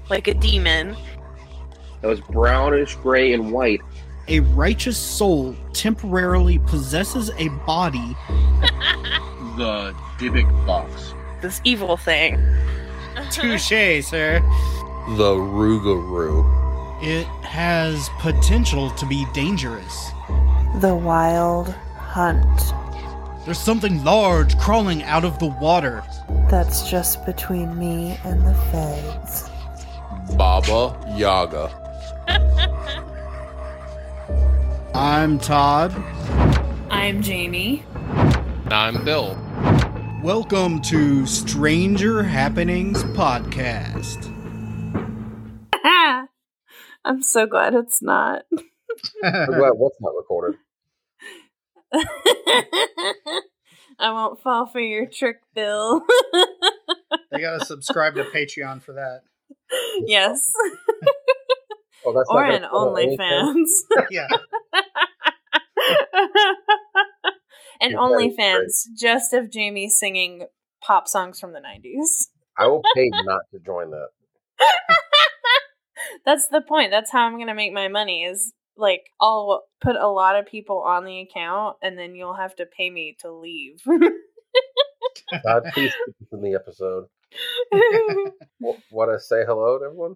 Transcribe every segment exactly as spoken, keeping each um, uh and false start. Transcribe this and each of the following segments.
like a demon. That was brownish, gray, and white. A righteous soul temporarily possesses a body. The Dybbuk box. This evil thing. Touché, sir. The Rougarou. It has potential to be dangerous. The Wild Hunt. There's something large crawling out of the water. That's just between me and the feds. Baba Yaga. I'm Todd. I'm Jamie. I'm Bill. Welcome to Stranger Happenings Podcast. I'm so glad it's not. I'm glad what's not recorded. I won't fall for your trick, Bill. They gotta subscribe to Patreon for that. Yes. Oh, that's Or not an OnlyFans. Yeah. An OnlyFans, just of Jamie singing pop songs from the nineties. I will pay not to join that. That's the point. That's how I'm going to make my money is, like, I'll put a lot of people on the account, and then you'll have to pay me to leave. God, please keep this in the episode. Want to say hello to everyone?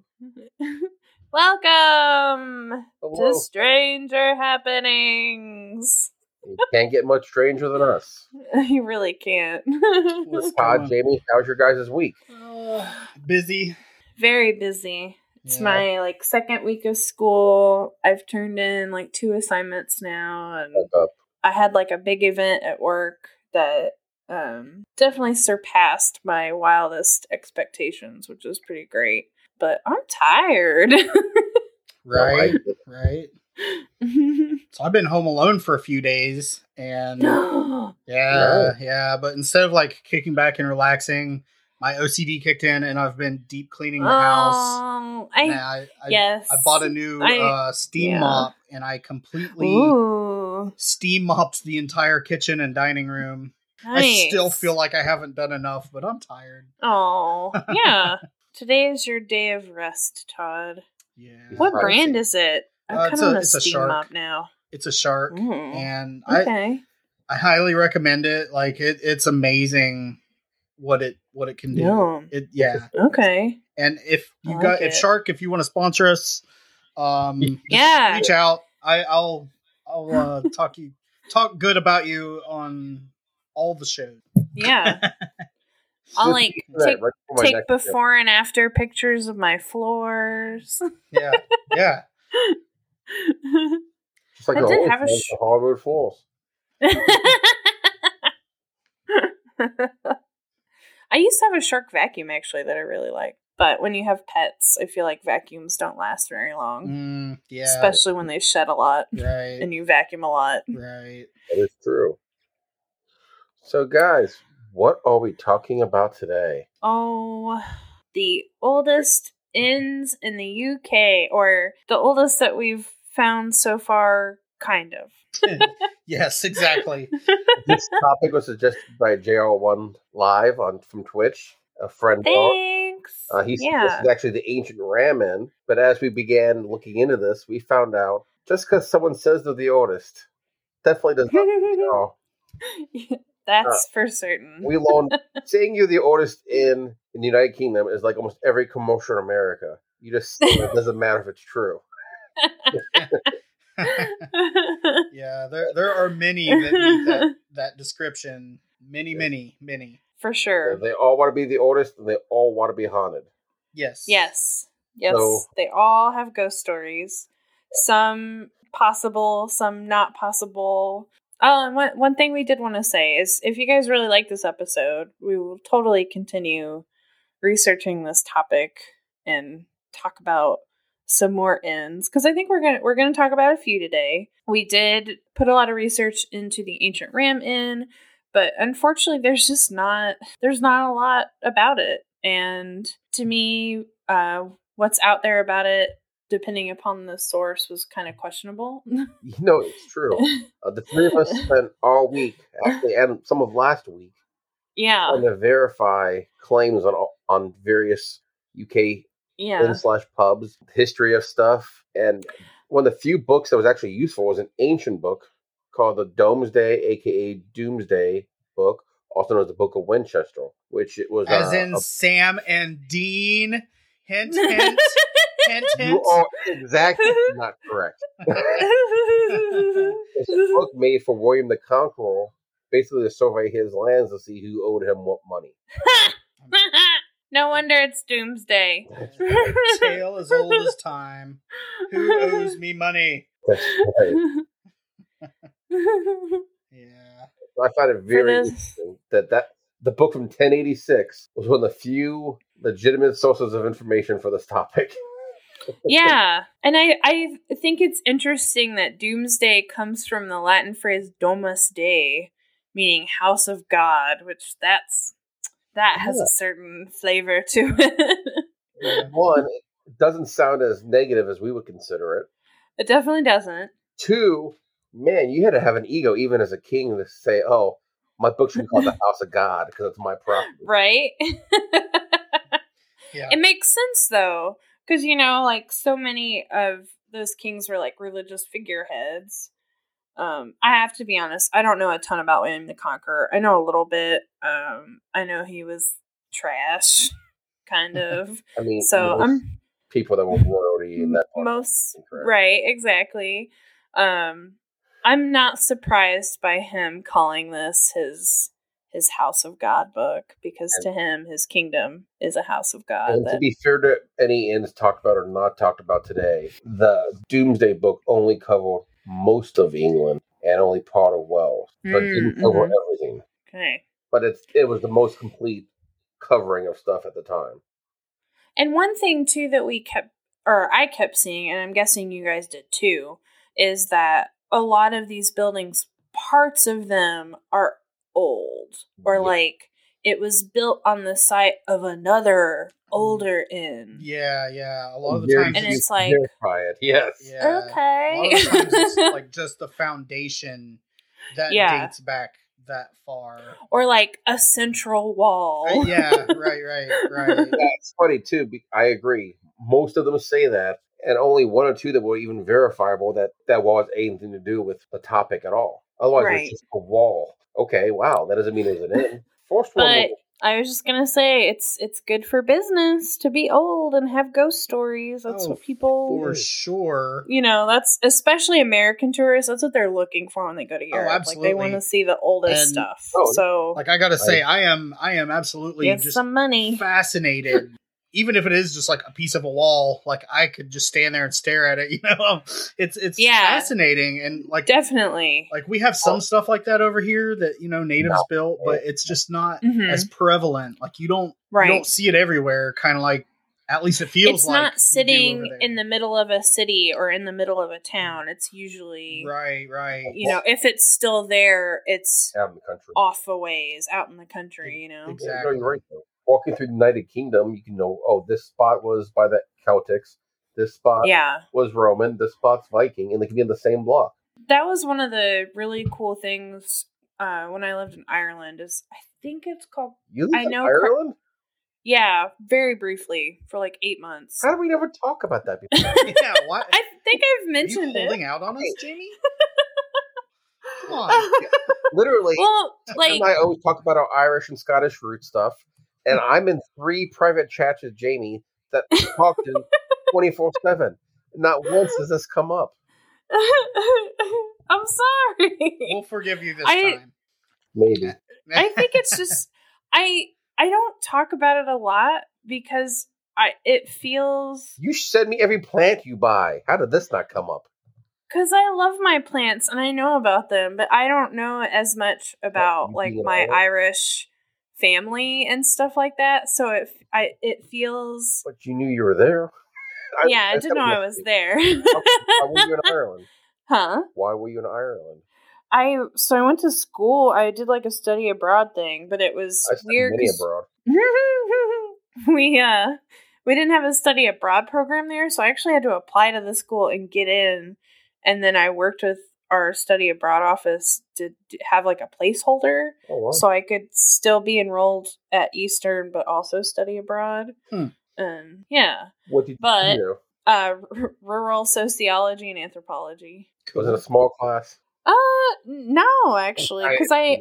Welcome Hello. to Stranger Happenings. You can't get much stranger than us. You really can't. Todd, Jamie, how's your guys' week? Uh, busy. Very busy. It's Yeah. my like second week of school. I've turned in like two assignments now, and What's up? I had like a big event at work that um, definitely surpassed my wildest expectations, which was pretty great. But I'm tired. Right. No, Right. So I've been home alone for a few days, and yeah, Yeah. yeah. But instead of like kicking back and relaxing, my O C D kicked in, and I've been deep cleaning the house. Oh, I, And I, I, yes. I bought a new I- uh, steam yeah. mop, and I completely Ooh, steam mopped the entire kitchen and dining room. I nice. still feel like I haven't done enough, but I'm tired. Oh, yeah. Today is your day of rest, Todd. Yeah. What I brand see. is it? I'm Uh, kind it's of a- on a it's a steam Shark. mop now. It's a Shark, Mm. and I Okay. I highly recommend it. Like it, it's amazing what it what it can do. Yeah. It yeah. Okay. And if you I like got if it. Shark, if you want to sponsor us, um, just Yeah. reach out. I, I'll I'll uh, talk you talk good about you on all the shows. Yeah. I'll like Right, take right before my take next before and after pictures of my floors. Yeah, yeah. Just like I the did whole have a thing, sh- the hardwood floors. I used to have a Shark vacuum actually that I really like. But when you have pets, I feel like vacuums don't last very long. Mm, yeah. Especially when they shed a lot right. and you vacuum a lot. Right. That is true. So, guys, what are we talking about today? Oh, the oldest inns in the U K, or the oldest that we've found so far, kind of. Yes, exactly. This topic was suggested by J R one Live on from Twitch, a friend of ours. Thanks. Uh, he said yeah. this is actually the ancient Ram Inn, but as we began looking into this, we found out just because someone says they're the oldest, definitely does not mean at all. That's Uh, for certain. We learned saying you're the oldest in in the United Kingdom is like almost every commercial in America. You just say it, it doesn't matter if it's true. Yeah, there there are many that meet that, that description. Many, many, many. For sure. They all want to be the oldest, and they all want to be haunted. Yes. Yes. Yes. So- They all have ghost stories. Some possible, some not possible. Oh, and one, one thing we did want to say is if you guys really like this episode, we will totally continue researching this topic and talk about some more inns, because I think we're gonna we're gonna talk about a few today. We did put a lot of research into the Ancient Ram Inn, but unfortunately, there's just not there's not a lot about it. And to me, uh, what's out there about it, depending upon the source, was kind of questionable. You know, it's true. Uh, the three of us spent all week, actually, and some of last week, Yeah. trying to verify claims on on various U K Yeah. in slash pubs, history of stuff. And one of the few books that was actually useful was an ancient book called the Domesday, aka Doomsday book, also known as the Book of Winchester, which it was As uh, in a, Sam and Dean. Hint, hint, hint, hint. you are exactly not correct. It's a book made for William the Conqueror, basically to survey his lands to see who owed him what money. No wonder it's Doomsday. Tale as old as time. Who owes me money? That's right. Yeah. I find it very this- interesting that, that the book from ten eighty-six was one of the few legitimate sources of information for this topic. Yeah, and I, I think it's interesting that Doomsday comes from the Latin phrase Domus Dei, meaning house of God, which that's that has Yeah. a certain flavor to it. One, it doesn't sound as negative as we would consider it. It definitely doesn't. Two, man, you had to have an ego even as a king to say, oh, my book should be called the House of God because it's my property. Right? Yeah. It makes sense though, because you know, like so many of those kings were like religious figureheads. Um, I have to be honest, I don't know a ton about William the Conqueror. I know a little bit. Um, I know he was trash, kind of. I mean, So most I'm people that were royalty in that part most of the right, exactly. Um, I'm not surprised by him calling this his his House of God book, because to him, his kingdom is a house of God. And that- to be fair to any ends talked about or not talked about today, the Doomsday book only covered most of England and only part of Wales. So it didn't Mm, cover mhm. everything. okay. But it's it was the most complete covering of stuff at the time. And one thing too that we kept, or I kept seeing, and I'm guessing you guys did too, is that a lot of these buildings, parts of them are old, or Yeah. like it was built on the site of another older inn. Yeah, yeah. A lot of the Very times And few it's like- verify it. Yes. yeah. A lot Okay. of the times it's like just the foundation that Yeah. dates back that far. Or like a central wall. Uh, yeah, right, right, right. That's funny too. be- I agree. Most of them say that, and only one or two that were even verifiable that that wall has anything to do with the topic at all. Otherwise, Right. it's just a wall. Okay, wow, that doesn't mean there's an inn. First one, But I was just gonna say it's it's good for business to be old and have ghost stories. That's Oh, what people, For sure. you know, that's especially American tourists. That's what they're looking for when they go to Europe. Like they absolutely. want to see the oldest And- stuff. Oh, so Like I gotta say, I am I am absolutely get just some money. fascinated. Even if it is just like a piece of a wall, like I could just stand there and stare at it. You know, it's it's Yeah. fascinating, and like Definitely. like we have some stuff like that over here that you know natives No. built, but it's just not Mhm. as prevalent. Like you don't Right. you don't see it everywhere. Kind of like at least it feels It's like not you do sitting over there. in the middle of a city or in the middle of a town. It's usually, right, right. you know, if it's still there, it's out in the country. off a ways, out in the country, you know? Yeah, Exactly. no, you're right. Though. Walking through the United Kingdom, you can know, oh, this spot was by the Celtics, this spot Yeah. was Roman, this spot's Viking, and they can be in the same block. That was one of the really cool things uh, when I lived in Ireland. Is I think it's called You I live in know cr- Ireland? yeah, very briefly for like eight months. How did we never talk about that before? Yeah, why? I think I've Are you mentioned holding it. out on us, Jamie? Come on. Literally, Well, Tim like and I always talk about our Irish and Scottish root stuff, and I'm in three private chats with Jamie that we talk to twenty-four seven. Not once does this come up. I'm sorry. We'll forgive you this I- time. Maybe. I think it's just I I don't talk about it a lot because I it feels You send me every plant you buy. How did this not come up? because I love my plants and I know about them, but I don't know as much about you like being my Irish? Irish family and stuff like that. So it I it feels But you knew you were there. yeah, I didn't know I was there. Why were you in Ireland? Huh? Why were you in Ireland? I so I went to school. I did like a study abroad thing, but it was I studied weird. many 'cause abroad. we uh we didn't have a study abroad program there, so I actually had to apply to the school and get in. And then I worked with our study abroad office to d- have like a placeholder, Oh, wow. so I could still be enrolled at Eastern, but also study abroad. Hmm. And yeah, What did But- you know? uh, r- rural sociology and anthropology. Was it a small class? Uh, no, actually, because I,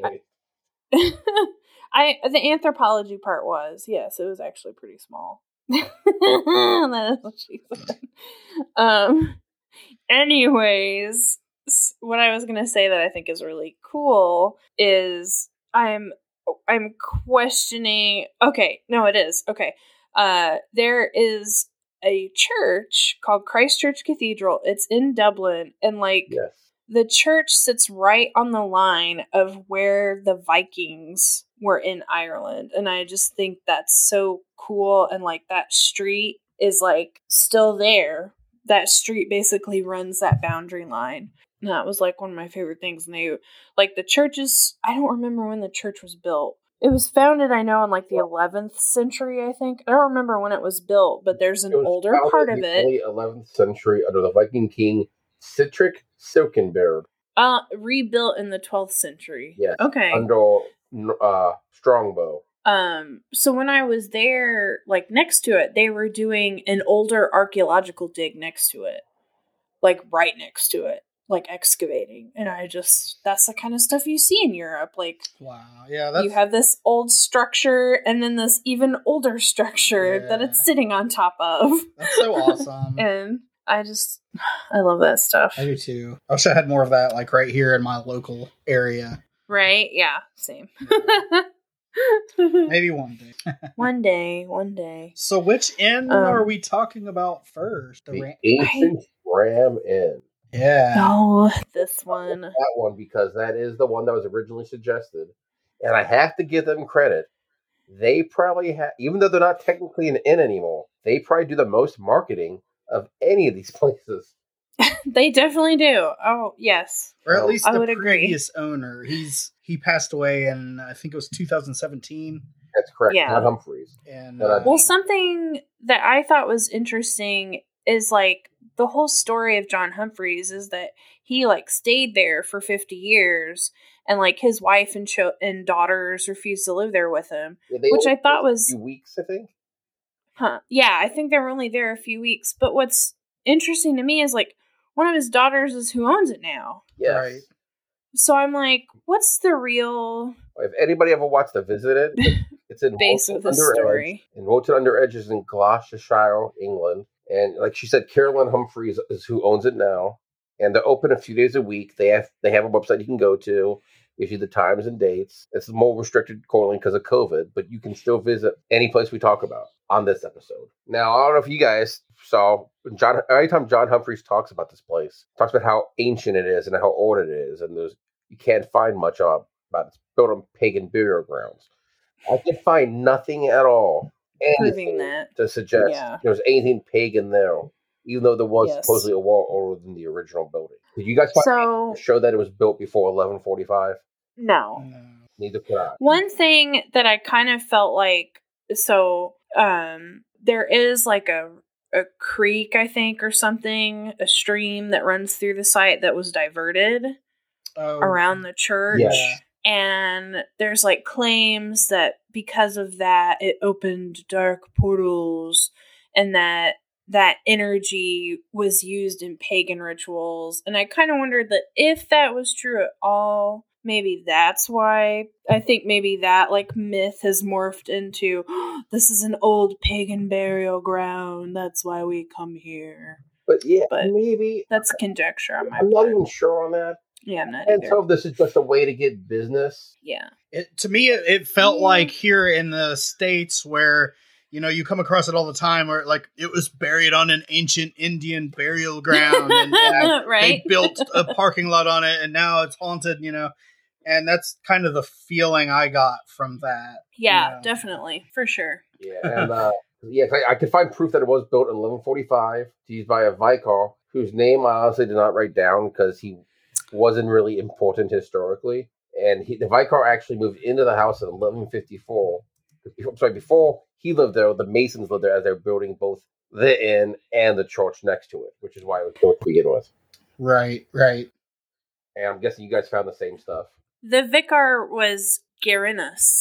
I, the anthropology part was yes, it was actually pretty small. That is what she said. Um. Anyways, s- what I was gonna say that I think is really cool is I'm I'm questioning. Okay, no, it is okay. Uh, there is a church called Christ Church Cathedral. It's in Dublin, and like Yes. the church sits right on the line of where the Vikings were in Ireland. And I just think that's so cool. And like that street is like still there. That street basically runs that boundary line. And that was like one of my favorite things. And they, like the churches, I don't remember when the church was built. It was founded, I know, in like the eleventh century, I think. I don't remember when it was built, but there's an It was older founded part in of the it. early eleventh century under the Viking king Sihtric Silkenbeard. Uh, rebuilt in the twelfth century. Yes. Okay. Under uh, Strongbow. Um, so when I was there, like next to it, they were doing an older archaeological dig next to it. Like right next to it. Like excavating. And I just, that's the kind of stuff you see in Europe. Like, Wow. Yeah, that's you have this old structure and then this even older structure Yeah. that it's sitting on top of. that's so awesome. And I just, I love that stuff. I do too. I wish I had more of that, like right here in my local area. Right? Yeah, same. Maybe one day. One day, one day. So, which inn Um, are we talking about first? The The ran- ancient Ram Inn. yeah. Oh, this one. That one, because that is the one that was originally suggested. And I have to give them credit. They probably have, even though they're not technically an inn anymore, they probably do the most marketing of any of these places. They definitely do. Oh, yes. Or at Oh, least I the would agree. previous owner. He's he passed away in I think it was two thousand seventeen. That's correct. Yeah. Not Humphreys. And But I- uh, Well, something that I thought was interesting is like the whole story of John Humphreys is that he like stayed there for fifty years and like his wife and cho- and daughters refused to live there with him. Yeah, they Which I only thought stayed was- a few weeks, I think. Huh. Yeah, I think they were only there a few weeks. But what's interesting to me is like one of his daughters is who owns it now. Yes. Right. So I'm like, what's the real If anybody ever watched The Visited, it's in base Woolton of the Under Edge. story? And Woolton Under Edge is in Gloucestershire, England. And like she said, Carolyn Humphreys is who owns it now. And they're open a few days a week. They have they have a website you can go to. Gives you the times and dates. It's more restricted currently because of COVID, but you can still visit any place we talk about on this episode. Now, I don't know if you guys saw John. Anytime John Humphreys talks about this place, talks about how ancient it is and how old it is, and there's you can't find much of about it's built on pagan burial grounds. I could find nothing at all Proving anything that. to suggest Yeah. there was anything pagan there, even though there was Yes. supposedly a wall older than the original building. Did you guys find So to show that it was built before eleven forty-five? no. no. Neither could I. One thing that I kind of felt like so um there is like a a creek, I think, or something, a stream that runs through the site that was diverted Oh, around the church. Yeah. And there's like claims that because of that it opened dark portals and that that energy was used in pagan rituals. And I kind of wondered that if that was true at all, maybe that's why I think maybe that like myth has morphed into this is an old pagan burial ground. That's why we come here. But yeah, But- maybe. That's conjecture on my I'm not part. even sure on that. Yeah, I'm not And either. so if this is just a way to get business. Yeah. It, to me, it, it felt Yeah. like here in the States where, you know, you come across it all the time where like it was buried on an ancient Indian burial ground and, and Right? they built a parking lot on it and now it's haunted, you know. And that's kind of the feeling I got from that. Yeah, Yeah. definitely. For sure. Yeah, and uh, yeah, I, I could find proof that it was built in eleven forty-five, used by a vicar whose name I honestly did not write down because he wasn't really important historically. And he, the vicar actually moved into the house in eleven fifty-four. I'm sorry, before he lived there, the Masons lived there as they're building both the inn and the church next to it, which is why it was built to begin with. Right, right. And I'm guessing you guys found the same stuff. The vicar was Garinus.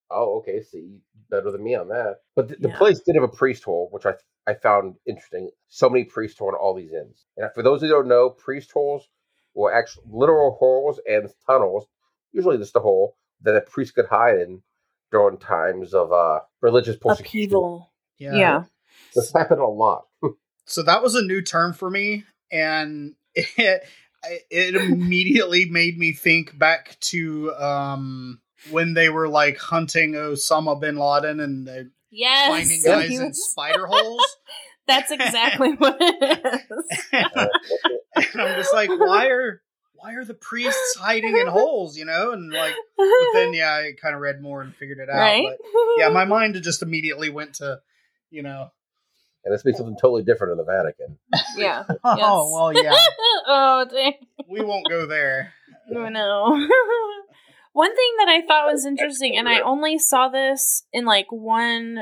Oh, okay. See, better than me on that. But the, the Yeah. place did have a priest hole, which I I found interesting. So many priest holes in all these inns. And for those who don't know, priest holes were actual literal holes and tunnels, usually just a hole that a priest could hide in during times of uh, religious persecution. Upheaval. Yeah. Yeah. This happened a lot. So that was a new term for me, and it, it immediately made me think back to um, when they were like hunting Osama bin Laden and they're Yes. finding so guys he in was- spider holes. That's exactly what it is. And I'm just like, why are why are the priests hiding in holes? You know, and like, but then yeah, I kind of read more and figured it out. Right? But yeah, my mind just immediately went to, you know, And this means something totally different in the Vatican. Yeah. oh well, yeah, Oh, dang. we won't go there. Oh, no. One thing that I thought was interesting, and I only saw this in like one,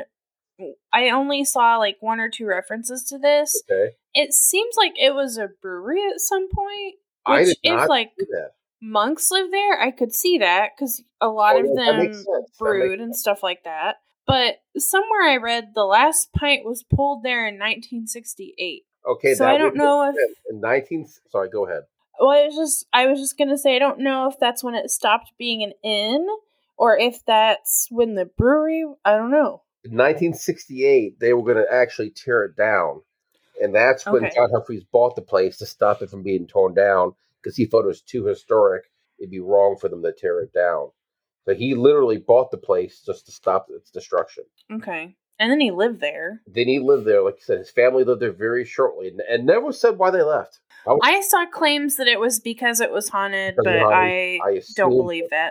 I only saw like one or two references to this. Okay. It seems like it was a brewery at some point. I Which, did if not like do that. monks live there, I could see that because a lot Oh, of yeah, that makes them sense. That brewed makes and stuff like that. But somewhere I read the last pint was pulled there in nineteen sixty-eight. Okay, So that I don't would know make if- sense. in nineteen. Sorry, go ahead. Well, I was just I was just gonna say I don't know if that's when it stopped being an inn or if that's when the brewery. I don't know. In nineteen sixty-eight, they were going to actually tear it down, and that's when Okay. John Humphreys bought the place to stop it from being torn down because he thought it was too historic. It'd be wrong for them to tear it down. So he literally bought the place just to stop its destruction. Okay, and then he lived there. Then he lived there, like I said, his family lived there very shortly, and, and never said why they left. I was, I saw claims that it was because it was haunted, Because but of haunted, I, I don't assume- believe that.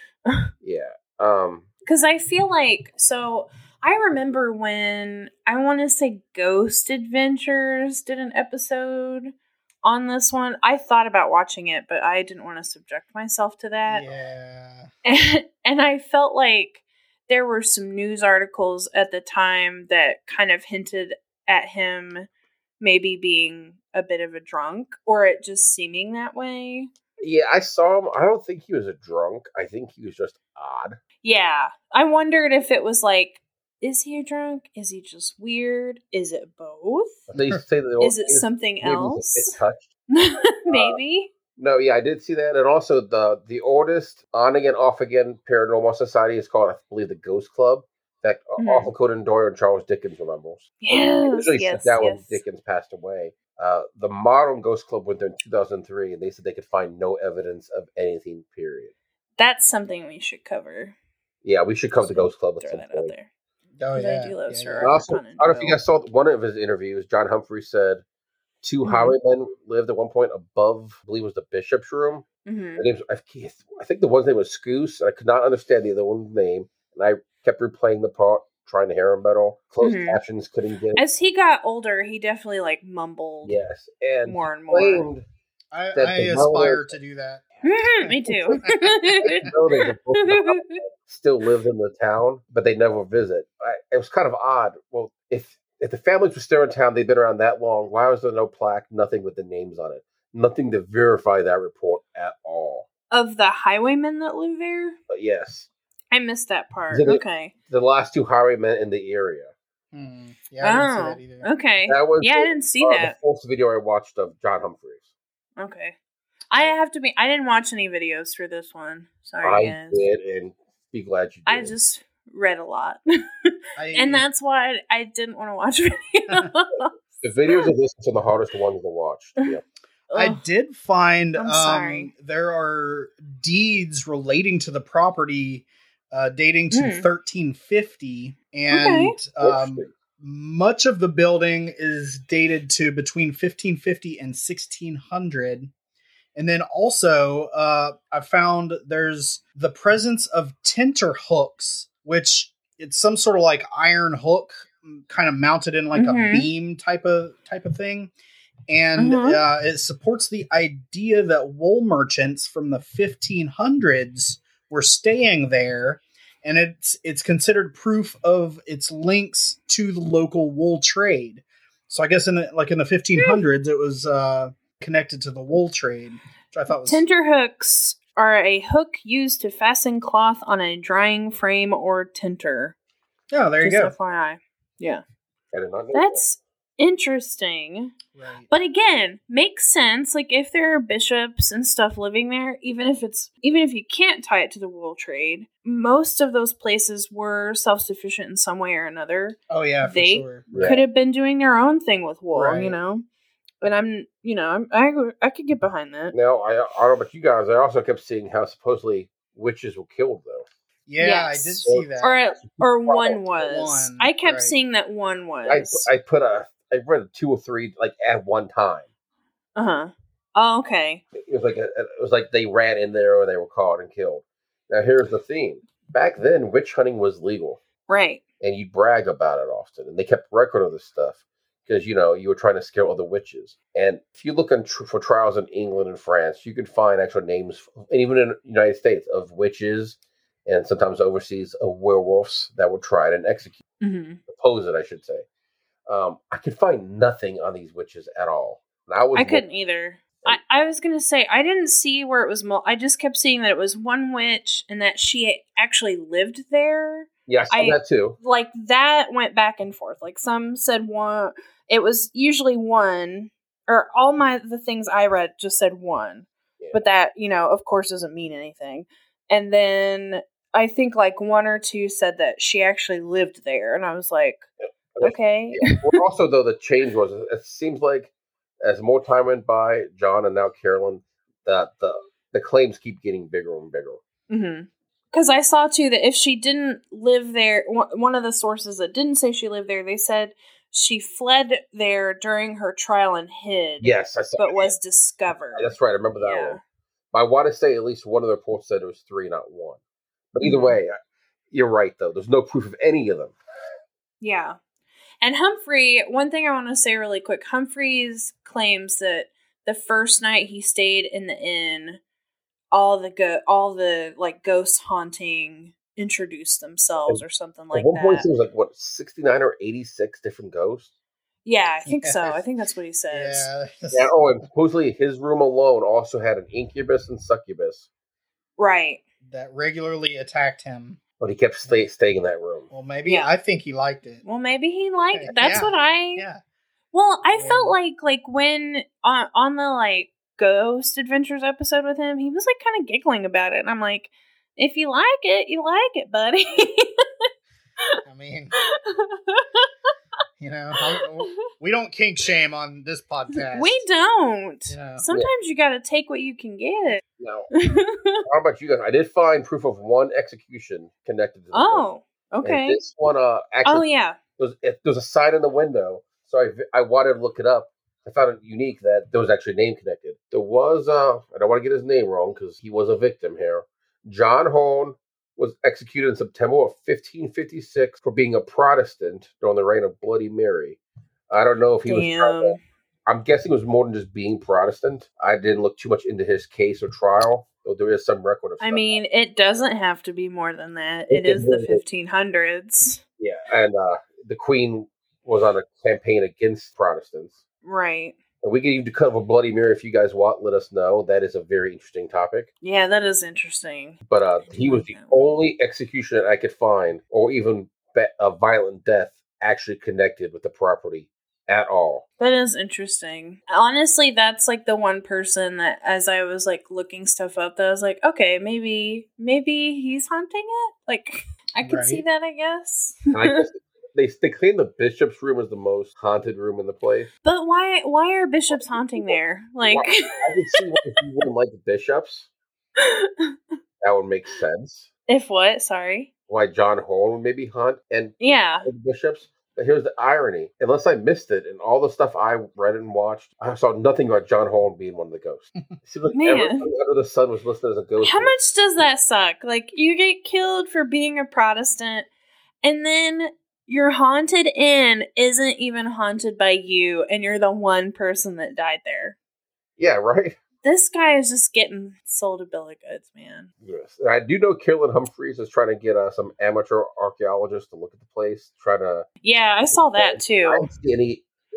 yeah. Um, Because I feel like, so I remember when, I want to say Ghost Adventures did an episode on this one. I thought about watching it, but I didn't want to subject myself to that. Yeah, And, and I felt like there were some news articles at the time that kind of hinted at him maybe being a bit of a drunk or it just seeming that way. yeah, I saw him. I don't think he was a drunk. I think he was just odd. Yeah. I wondered if it was like, is he a drunk? Is he just weird? Is it both? They used to say that Is it something maybe he was else? a bit touched. Maybe. No, yeah, I did see that, and also the the oldest on again, off again paranormal society is called, I believe, the Ghost Club. That Mhm. Arthur Conan Doyle and Charles Dickens remembers. Yes, Usually yes, shut down when yes. Dickens passed away. Uh, the modern Ghost Club went there in two thousand three, and they said they could find no evidence of anything. Period. That's something we should cover. Yeah, we should come to Ghost Club at Throw some that out point. there. oh 'Cause yeah. I do love yeah, Sir yeah. And also, I Conan don't know if you Doyle. guys saw one of his interviews. John Humphrey said two Mhm. highwaymen lived at one point above, I believe it was the bishop's room. Mhm. Their names, I I think the one's name was Scoose, and I could not understand the other one's name, and I kept replaying the part, trying to hear him better. Closed Mhm. captions couldn't get it. As he got older, he definitely like mumbled Yes, and more and more. claimed I, that I the aspire relatives- to do that. Me too. relatives of both of them still lived in the town, but they never visit. I, it was kind of odd. Well, if if the families were still in town, they've been around that long. Why was there no plaque? Nothing with the names on it. Nothing to verify that report at all. Of the highwaymen that live there? But yes, I missed that part. Did it- Okay. the last two highwaymen in the area. Hmm. Yeah, I didn't see Oh, that either. okay. That was Yeah, I the- didn't see uh, that. The fourth video I watched of John Humphreys. Okay. I have to be. I didn't watch any videos for this one. Sorry, I guys. did, and be glad you did. I just read a lot, I, and that's why I didn't want to watch videos. the videos of this are the hardest ones to watch. Yeah. I Ugh. did find I'm um, sorry. there are deeds relating to the property uh, dating to Hmm. thirteen fifty, and um, Interesting. much of the building is dated to between fifteen fifty and sixteen hundred. And then also, uh, I found there's the presence of tenter hooks, which it's some sort of like iron hook, kind of mounted in like Mhm. a beam type of type of thing. And Mhm. uh, it supports the idea that wool merchants from the fifteen hundreds were staying there, and it's it's considered proof of its links to the local wool trade. So I guess in the, like in the fifteen hundreds, it was uh, connected to the wool trade, which I thought was Tenterhooks are a hook used to fasten cloth on a drying frame or tinter. Oh, there you Just go. F Y I. Yeah. I did not know That's interesting. Right. But again, makes sense. Like if there are bishops and stuff living there, even if it's even if you can't tie it to the wool trade, most of those places were self-sufficient in some way or another. Oh yeah, for They sure. Yeah. Could have been doing their own thing with wool, Right. you know. And I'm, you know, I'm, I I could get behind that. Now, I, I don't know about you guys. I also kept seeing how supposedly witches were killed, though. Yeah, Yes. I did see that. Or or one was. One, I kept right. seeing that one was. I I put a I read two or three like at one time. Uh huh. Oh, okay. It was like a, it was like they ran in there or they were caught and killed. Now here's the theme. Back then, witch hunting was legal, Right. and you brag about it often, and they kept record of this stuff because you know you were trying to scare other witches. And if you look on tr- for trials in England and France, you can find actual names, and even in the United States, of witches and sometimes overseas of werewolves that were tried and executed. Mm-hmm. Opposed, I should say. Um, I could find nothing on these witches at all. And I was I couldn't either. I, I was gonna say I didn't see where it was. Mul- I just kept seeing that it was one witch and that she actually lived there. Yeah, I saw I- that too. Like that went back and forth. Like some said one. It was usually one, or all my the things I read just said one. Yeah. But that, you know, of course, doesn't mean anything. And then I think like one or two said that she actually lived there, and I was like, okay. Yeah. Well, also, though, the change was it seems like as more time went by, John and now Carolyn, that the the claims keep getting bigger and bigger. Mm-hmm. Because I saw too that if she didn't live there, one one of the sources that didn't say she lived there, they said she fled there during her trial and hid. Yes, I saw. but was discovered. That's right. I remember that Yeah. one. I want to say at least one of the reports said it was three, not one. But either Mhm. way, you're right. Though there's no proof of any of them. Yeah. And Humphrey, one thing I want to say really quick, Humphreys claims that the first night he stayed in the inn, all the go- all the like ghosts haunting introduced themselves or something like At one point, that. it was like what sixty-nine or eighty-six different ghosts. Yeah, I think so. Yeah. I think that's what he says. Yeah. Yeah. Oh, and supposedly his room alone also had an incubus and succubus, Right. That regularly attacked him. but he kept stay- staying in that room. Well, maybe Yeah. I think he liked it. Well, maybe he liked. That's Yeah. what I. Yeah. Well, I Yeah. felt like like when on on the like Ghost Adventures episode with him, he was like kind of giggling about it, and I'm like, if you like it, you like it, buddy. I mean, you know, I- we don't kink shame on this podcast. We don't. You know. Sometimes you got to take what you can get. Now, how about you guys? I did find proof of one execution connected to the Oh, And okay. this one, uh, actually, Oh, yeah. there was, it, there was a sign in the window, so I, I wanted to look it up. I found it unique that there was actually a name connected. There was, uh, I don't want to get his name wrong because he was a victim here. John Horn was executed in September of fifteen fifty-six for being a Protestant during the reign of Bloody Mary. I don't know if he was trying to, Damn. I'm guessing it was more than just being Protestant. I didn't look too much into his case or trial, though there is some record of I stuff. mean, it doesn't have to be more than that. It It is the can- fifteen hundreds. Yeah, and uh, the Queen was on a campaign against Protestants. Right. And we can even cover Bloody Mary if you guys want. Let us know. That is a very interesting topic. Yeah, that is interesting. But uh, he was the only execution I could find, or even be- a violent death, actually connected with the property at all. That is interesting. Honestly, that's like the one person that, as I was like looking stuff up, that I was like, okay, maybe, maybe he's haunting it. Like, I could see Right. that, I guess. And I guess they they claim the bishop's room is the most haunted room in the place. But why? Why are bishops haunting there? Like, Why- I could see why if you wouldn't like the bishops, that would make sense. if what? Sorry. Why John Horn would maybe haunt and Yeah. the bishops. But here's the irony. Unless I missed it, and all the stuff I read and watched, I saw nothing about John Horn being one of the ghosts. It seems like Man. everything under the sun was listed as a ghost. How much does that suck? Like, you get killed for being a Protestant, and then your haunted inn isn't even haunted by you, and you're the one person that died there. Yeah, right? This guy is just getting sold a bill of goods, man. Yes. And I do know Carolyn Humphreys is trying to get uh, some amateur archaeologists to look at the place, try to... Yeah, I saw that I too. don't see any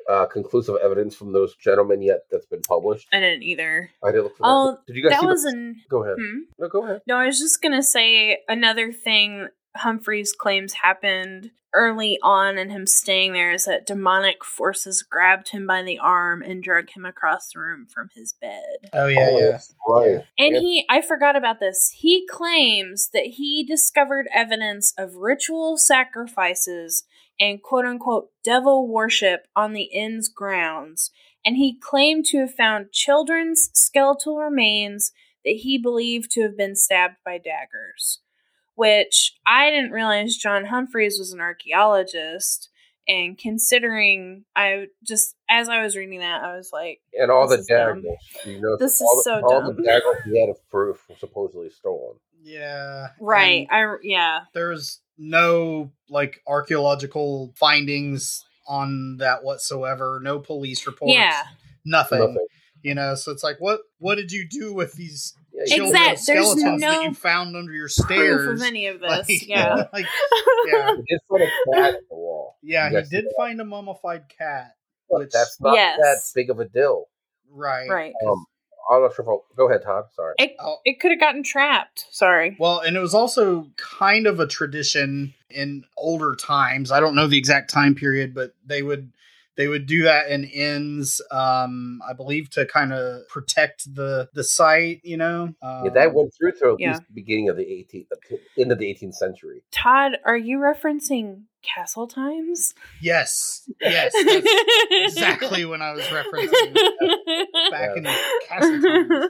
uh, conclusive evidence from those gentlemen yet that's been published. I didn't either. I did look for Oh, that. Did you guys that see was the... an. Go ahead. Hmm? No, go ahead. No, I was just gonna say another thing Humphreys claims happened early on in him staying there is that demonic forces grabbed him by the arm and dragged him across the room from his bed. Oh yeah, Oh, yeah. that's right. Yeah. And Yeah. he, I forgot about this. He claims that he discovered evidence of ritual sacrifices and quote unquote devil worship on the inn's grounds. And he claimed to have found children's skeletal remains that he believed to have been stabbed by daggers. Which I didn't realize John Humphreys was an archaeologist. And considering, I just, as I was reading that, I was like, And all This the is dumb. daggers. You know, This all is the, so all dumb. the daggers he had of proof were supposedly stolen. Yeah. right, And I, yeah. there was no like archaeological findings on that whatsoever. No police reports. Yeah. Nothing. Nothing. You know, so it's like, what what did you do with these Yeah, you- children's Exact- there's skeletons no that you found under your stairs? Proof of any of this, Like, yeah. like, yeah, He did find a cat on the wall. yeah. You He guys see did that? find a mummified cat. But which- that's not Yes. that big of a deal. Right. Right. Um, I'm not sure if I'll... Go ahead, Todd. Sorry. It, Oh. it could have gotten trapped. Sorry. Well, and it was also kind of a tradition in older times. I don't know the exact time period, but they would they would do that in inns, um, I believe, to kind of protect the the site. You know, um, Yeah, that went through to at Yeah. least the beginning of the eighteenth, end of the eighteenth century. Todd, are you referencing Castle Times? Yes, yes, that's exactly when I was referencing back in Castle Times.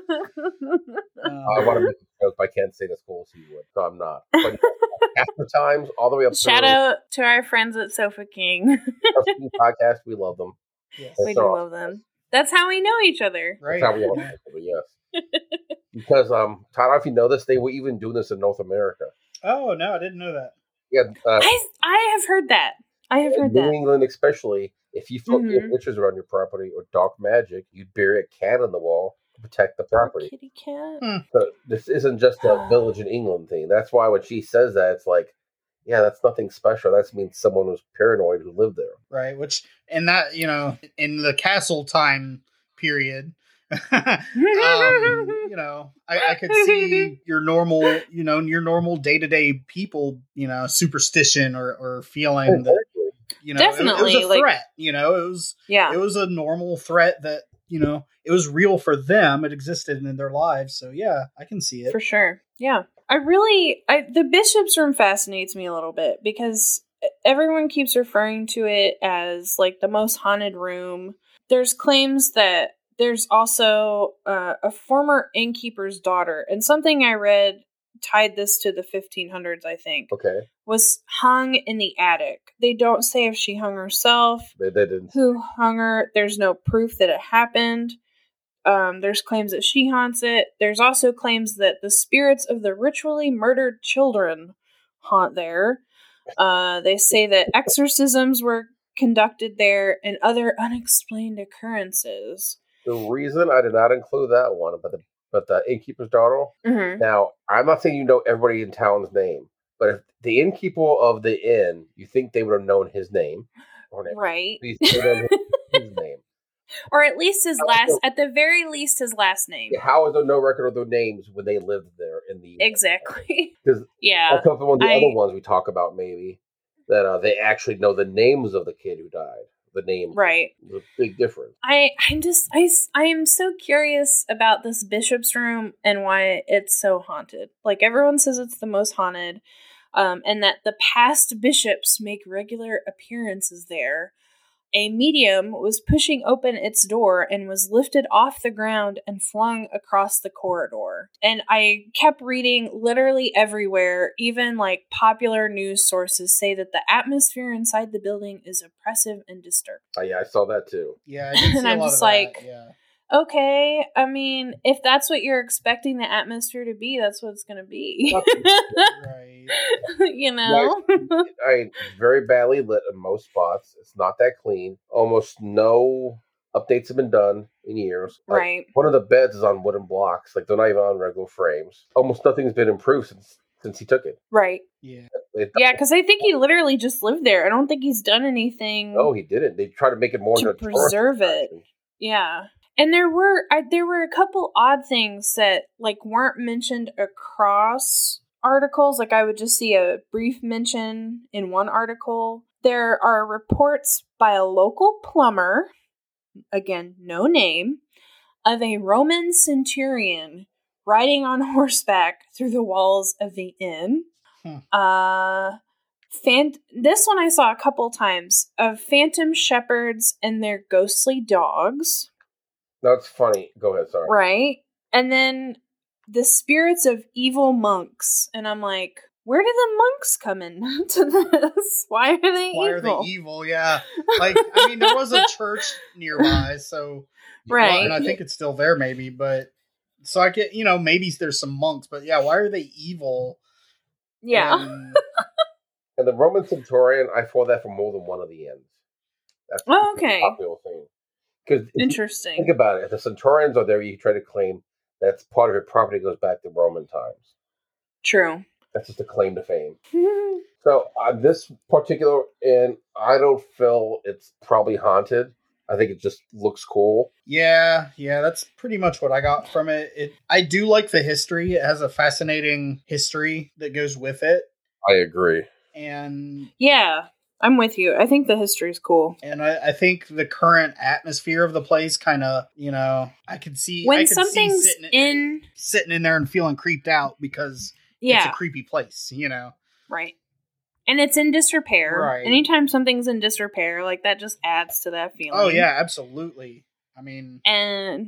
Um, I want to make a joke, but I can't say it as cool as he would, so I'm not. But after times, all the way up Shout through out to our friends at Sofa King. our Speed podcast, we love them. yes. we That's do all. love them. That's how we know each other. Right. That's how we love them, yes. Because, um, Todd, I don't know if you know this, they were even doing this in North America. Oh no, I didn't know that. Yeah, uh, I I have heard that. I have heard New that. England especially, if you thought your Mhm. witches around your property or dark magic, you'd bury a cat on the wall to protect the property. Kitty cat. So this isn't just a village in England thing. That's why when she says that, it's like, yeah, that's nothing special. That means someone was paranoid who lived there. Right, which and that you know in the castle time period, um, you know, I, I could see your normal, you know, your normal day to day people, you know, superstition or or feeling that you know it- it, Definitely, was a like- threat. You know, it was Yeah. it was a normal threat that you know it was real for them. It existed in their lives. So yeah, I can see it. For sure. Yeah. I really I the Bishop's Room fascinates me a little bit because everyone keeps referring to it as like the most haunted room. There's claims that there's also uh, a former innkeeper's daughter, and something I read tied this to the fifteen hundreds, I think, Okay, was hung in the attic. They don't say if she hung herself, they, they didn't. who hung her. There's no proof that it happened. Um, there's claims that she haunts it. There's also claims that the spirits of the ritually murdered children haunt there. Uh, they say that exorcisms were conducted there and other unexplained occurrences. The reason I did not include that one, but the but the innkeeper's daughter. Mm-hmm. Now, I'm not saying you know everybody in town's name, but if the innkeeper of the inn, you think they would have known his name, or name, Right. please say his, his name. Or at least his last, at the very least, his last name. How is there no record of their names when they lived there in the Exactly. 'Cause Yeah. a couple of the I- other ones we talk about maybe that uh, they actually know the names of the kid who died. The name, Right. the big difference. I, I'm just, I, s- I am so curious about this Bishop's Room and why it's so haunted. Like, everyone says it's the most haunted, um, and that the past bishops make regular appearances there. A medium was pushing open its door and was lifted off the ground and flung across the corridor. And I kept reading literally everywhere, even like popular news sources say that the atmosphere inside the building is oppressive and disturbing. Oh, yeah, I saw that too. Yeah, I did see And a I'm lot just of that, like- yeah. Okay, I mean, if that's what you're expecting the atmosphere to be, that's what it's going to be. Right. You know? I very badly lit in most spots. It's not that clean. Almost no updates have been done in years. Like, Right. one of the beds is on wooden blocks. Like, they're not even on regular frames. Almost nothing's been improved since since he took it. Right. Yeah. They- Yeah, because I think he literally just lived there. I don't think he's done anything. No, he didn't. They tried to make it more To into a tourist preserve it. attraction. Yeah. And there were I, there were a couple odd things that like weren't mentioned across articles. Like I would just see a brief mention in one article. There are reports by a local plumber, again, no name, of a Roman centurion riding on horseback through the walls of the inn. Hmm. Uh Phant- this one I saw a couple times of phantom shepherds and their ghostly dogs. That's funny. Go ahead, sorry. Right. And then the spirits of evil monks. And I'm like, where do the monks come into this? Why are they Why evil? are they evil? Yeah. Like, I mean, there was a church nearby, so. Right. Well, and I think it's still there, maybe, but. So I get, you know, maybe there's some monks, but yeah, why are they evil? Yeah. And, And the Roman centurion, I saw that for more than one of the inns. That's Oh, okay. a popular thing. Because Interesting. think about it, if the centurions are there, you try to claim that's part of your property goes back to Roman times. True. That's just a claim to fame. So uh, this particular inn, I don't feel it's probably haunted. I think it just looks cool. yeah, yeah, that's pretty much what I got from it. It. I do like the history. It has a fascinating history that goes with it. I agree. And Yeah. I'm with you. I think the history is cool. and I, I think the current atmosphere of the place kind of, you know, I could see I When could see something's sitting in... sitting in there and feeling creeped out because Yeah. it's a creepy place, you know. Right. And it's in disrepair. Right. Anytime something's in disrepair, like that just adds to that feeling. Oh yeah, absolutely. I mean, And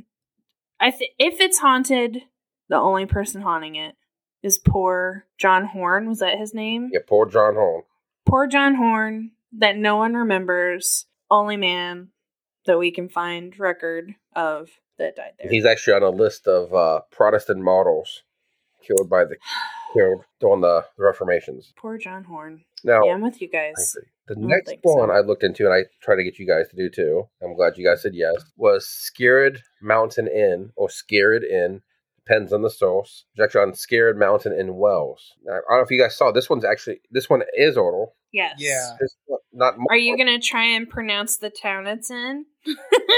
I th- if it's haunted, the only person haunting it is poor John Horn. Was that his name? Yeah, poor John Horn. Poor John Horn that no one remembers. Only man that we can find record of that died there. He's actually on a list of uh, Protestant martyrs killed by the killed during the Reformations. Poor John Horn. Now, Yeah, I'm with you guys. the don't next think so. one I looked into, and I tried to get you guys to do too. I'm glad you guys said yes. Was Scared Mountain Inn or Scared Inn? Depends on the source. It's actually on Scared Mountain in Wells. Now, I don't know if you guys saw this one's actually this one is Odal. Yes. yeah. This one, not Are you gonna try and pronounce the town it's in? Do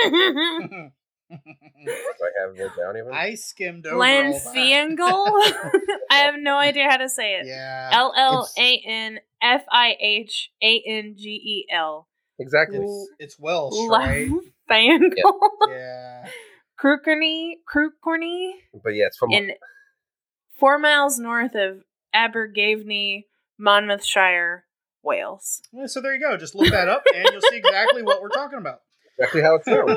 I have it down even? I skimmed over all that. Lanfiangle? I have no idea how to say it. Yeah. L L A N F I H A N G E L. Exactly. It's, it's Welsh, right? Lanfiangle. Yeah. Crewcorny, Crewcorny, But yeah, it's from in four miles north of Abergavenny, Monmouthshire, Wales. Well, so there you go. Just look that up, and you'll see exactly what we're talking about. exactly how it's sounds.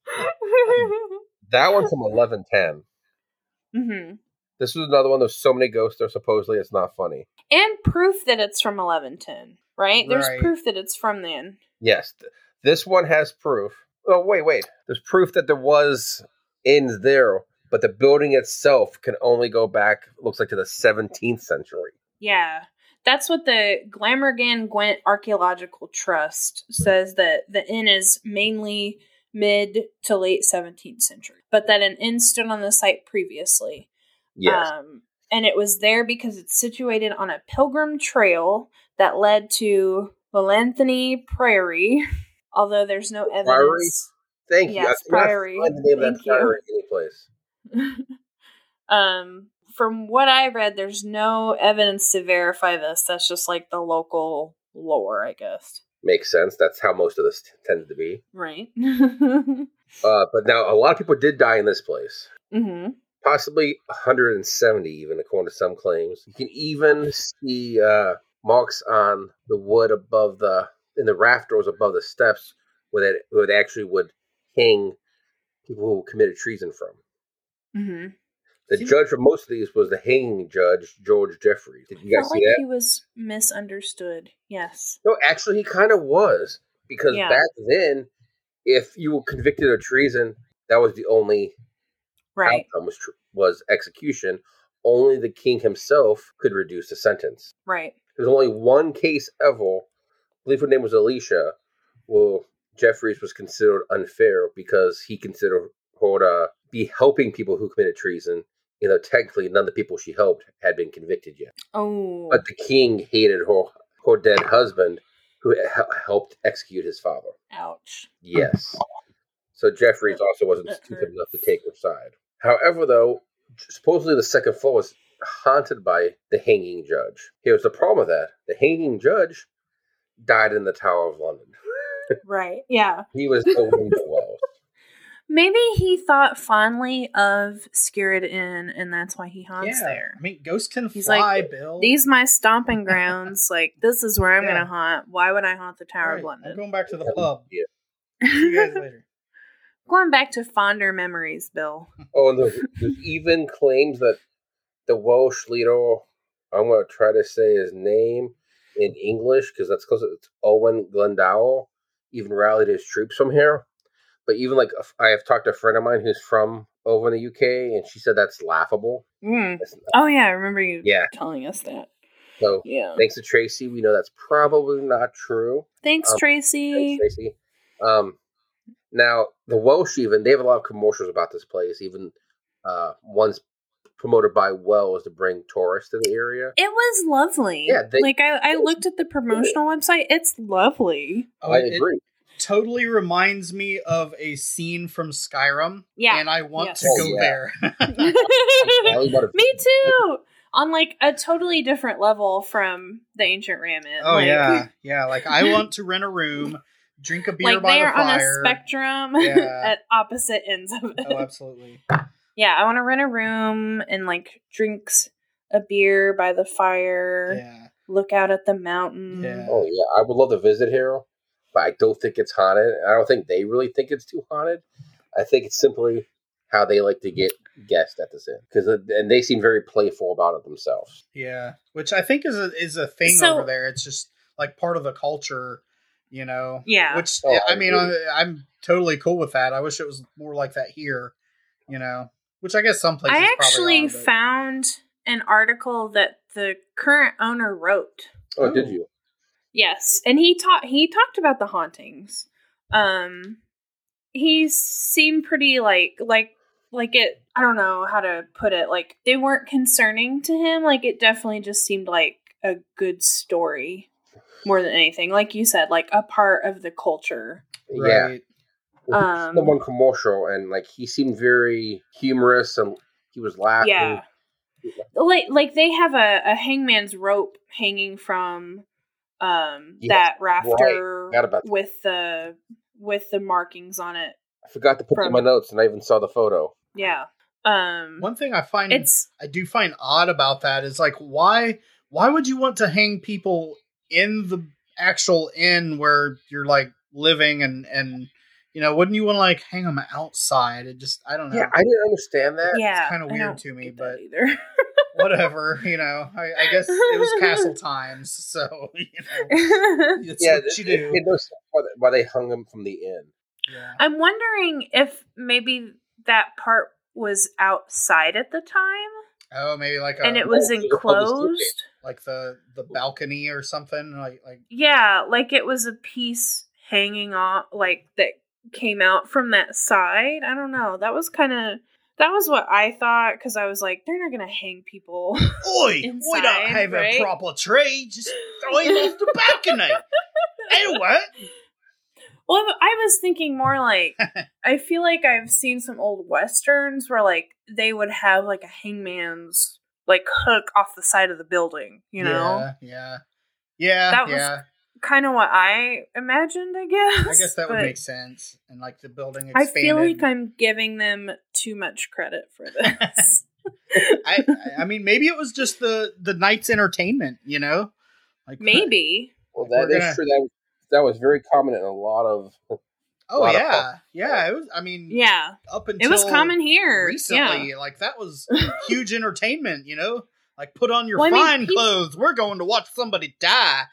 That one's from eleven ten. hmm This was another one. There's so many ghosts there. Supposedly, it's not funny. And proof that it's from eleven ten, right? There's Right. proof that it's from then. Yes, th- this one has proof. Oh wait, wait. There's proof that there was inns there, but the building itself can only go back. Looks like to the seventeenth century. Yeah. That's what the Glamorgan Gwent Archaeological Trust says, that the inn is mainly mid to late seventeenth century, but that an inn stood on the site previously. Yes. Um, and it was there because it's situated on a pilgrim trail that led to Llanthony Priory, although there's no evidence. Thank you. yes, I cannot Priory. find the name of Thank that you. priory any place. um, from what I read, there's no evidence to verify this. That's just like the local lore, I guess. Makes sense. That's how most of this t- tends to be. Right. Uh, but now a lot of people did die in this place. hmm Possibly one hundred seventy, even according to some claims. You can even see uh, marks on the wood above the in the rafters above the steps where that where they actually would hang people who committed treason from. hmm The See- judge for most of these was the hanging judge, George Jeffreys. Did you guys Felt see like that? he was misunderstood. Yes. No, actually, he kind of was. Because Yeah. back then, if you were convicted of treason, that was the only Right. outcome was, tr- was execution. Only the king himself could reduce the sentence. Right. There's only one case ever, I believe her name was Alicia, where Jeffreys was considered unfair because he considered her to be helping people who committed treason you know, technically none of the people she helped had been convicted yet. Oh. But the king hated her, her dead husband who he- helped execute his father. Ouch. Yes. So Jeffries also wasn't That stupid enough to hurts. take her side. However, though, supposedly the second floor was haunted by the hanging judge. Here's the problem with that. The hanging judge died in the Tower of London. Right. Yeah. He was no Window Wells. Maybe he thought fondly of Skirrid Inn, and that's why he haunts Yeah, there. I mean, ghosts can He's fly, like, Bill. These my stomping grounds. Like, this is where I'm Yeah. going to haunt. Why would I haunt the Tower Right, of London? I'm going back to the pub. Yeah. See you guys later. Going back to fonder memories, Bill. Oh, and there's, there's even claims that the Welsh leader, I'm going to try to say his name in English because that's close. It's Owen Glendower, even rallied his troops from here. But even like I have talked to a friend of mine who's from over in the U K, and she said that's laughable. Mm. That's not- Oh, yeah. I remember you Yeah. telling us that. So Yeah. thanks to Tracy, we know that's probably not true. Thanks, Um, Tracy. Thanks, Tracy. Um, now the Welsh even they have a lot of commercials about this place. Even uh, one's promoted by Wells to bring tourists to the area. It was lovely. Yeah, they- like, I, I looked at the promotional website. It's lovely. Oh, I it agree. totally reminds me of a scene from Skyrim. Yeah. And I want Yes. to Oh, go yeah. there. Tell me about it. Me too. On like a totally different level from the Ancient Ramen. Oh, like, yeah. Yeah, like I want to rent a room, drink a beer Like by they the are on a fire. spectrum Yeah. at opposite ends of it. Oh, absolutely. Yeah, I want to rent a room and like drinks a beer by the fire. Yeah. Look out at the mountain. Yeah. Oh yeah, I would love to visit here, but I don't think it's haunted. I don't think they really think it's too haunted. I think it's simply how they like to get guests at this inn because and they seem very playful about it themselves. Yeah. Which I think is a is a thing So- over there. It's just like part of the culture, you know. Yeah. Which Oh, I I mean, agree. I, I'm totally cool with that. I wish it was more like that here, you know. Which I guess some places I probably actually are, but- found an article that the current owner wrote. Oh, Oh. did you? Yes, and he taught he talked about the hauntings. Um, he seemed pretty like like like it. I don't know how to put it. Like they weren't concerning to him. Like it definitely just seemed like a good story more than anything. Like you said, like a part of the culture. Yeah. Right. Um, The one commercial, and like he seemed very humorous, and he was laughing. Yeah. Like like they have a, a hangman's rope hanging from um Yes, that rafter Forgot about that. with the with the markings on it. I forgot to put it in my From- notes, and I even saw the photo. Yeah. Um One thing I find it's I do find odd about that is like why why would you want to hang people in the actual inn where you're like living and and you know wouldn't you want to like hang them outside? It just I don't know. Yeah, I didn't understand that. yeah. kinda I weird don't to me, get but- that either. Whatever, you know. I, I guess it was castle times, so you know it's Yeah, what you it, do. it knows why they- why they hung him from the inn. Yeah. I'm wondering if maybe that part was outside at the time Oh, maybe like a and it was Oh, the public enclosed. like the the balcony or something like like Yeah, like it was a piece hanging off, like that came out from that side. I don't know. That was kind of that was what I thought because I was like, they're not gonna hang people. Oi, we Inside, don't have right? a proper tree, just throw him off the balcony. That'll work. Well, I was thinking more like I feel like I've seen some old westerns where like they would have like a hangman's like hook off the side of the building. You know, Yeah, yeah. Yeah, That was yeah. kind of what I imagined. I guess. I guess that would but make sense. And like the building I expanded. feel like I'm giving them too much credit for this. I, I mean, maybe it was just the the night's entertainment. You know, like Maybe. Well, that We're is gonna- true. That that was very common in a lot of. Oh lot of yeah, fun. yeah. It was. I mean, Yeah, up until it was common here. recently. Yeah. Like that was huge entertainment. You know, like put on your Well, I mean, fine peop- clothes. We're going to watch somebody die.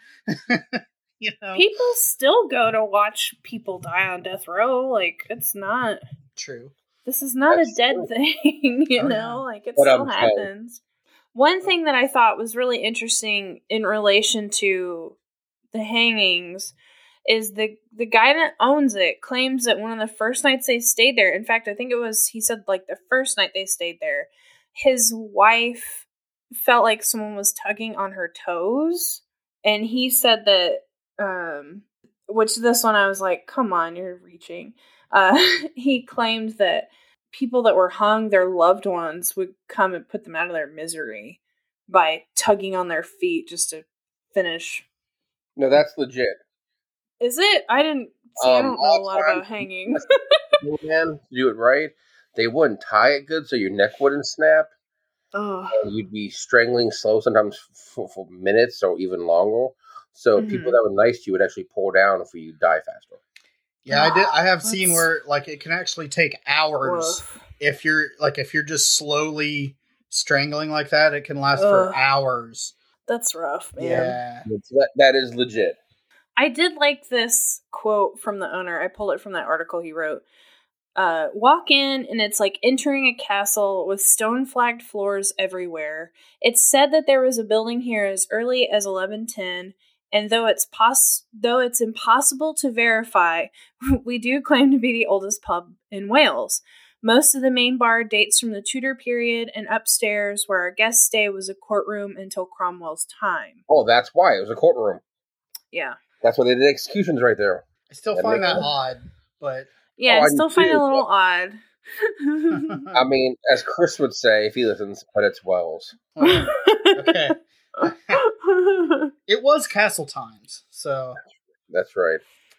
You know, People still go to watch people die on death row. Like it's not. true. This is not That's a dead true. thing, you Oh, know? yeah. Like it But, still um, uh, happens. One thing that I thought was really interesting in relation to the hangings is the the guy that owns it claims that one of the first nights they stayed there, in fact, I think it was he said like the first night they stayed there, his wife felt like someone was tugging on her toes, and he said that, um, which this one I was like, come on, you're reaching. Uh, he claimed that people that were hung, their loved ones would come and put them out of their misery by tugging on their feet just to finish. No, that's legit. Is it? I didn't see. I Um, don't know all a lot time- about hanging. Man, to do it right, they wouldn't tie it good so your neck wouldn't snap. Oh, And you'd be strangling slow sometimes for, for minutes or even longer. So Mhm. people that were nice to you would actually pull down for you to die faster. Yeah, I did. I have seen That's- where like it can actually take hours woof. if you're like if you're just slowly strangling like that. It can last Ugh. for hours. That's rough, man. Yeah. So that, that is legit. I did like this quote from the owner. I pulled it from that article he wrote. Uh, walk in, and it's like entering a castle with stone-flagged floors everywhere. It's said that there was a building here as early as eleven ten, and though it's pos- though it's impossible to verify, we do claim to be the oldest pub in Wales. Most of the main bar dates from the Tudor period, and upstairs, where our guest stay, was a courtroom until Cromwell's time. Oh, that's why. It was a courtroom. Yeah. That's why they did executions right there. I still That find makes that sense. odd, but Yeah, Oh, I I still do find it too, a little odd. I mean, as Chris would say if he listens, but it's Wells. okay. It was Castle Times. So, That's right.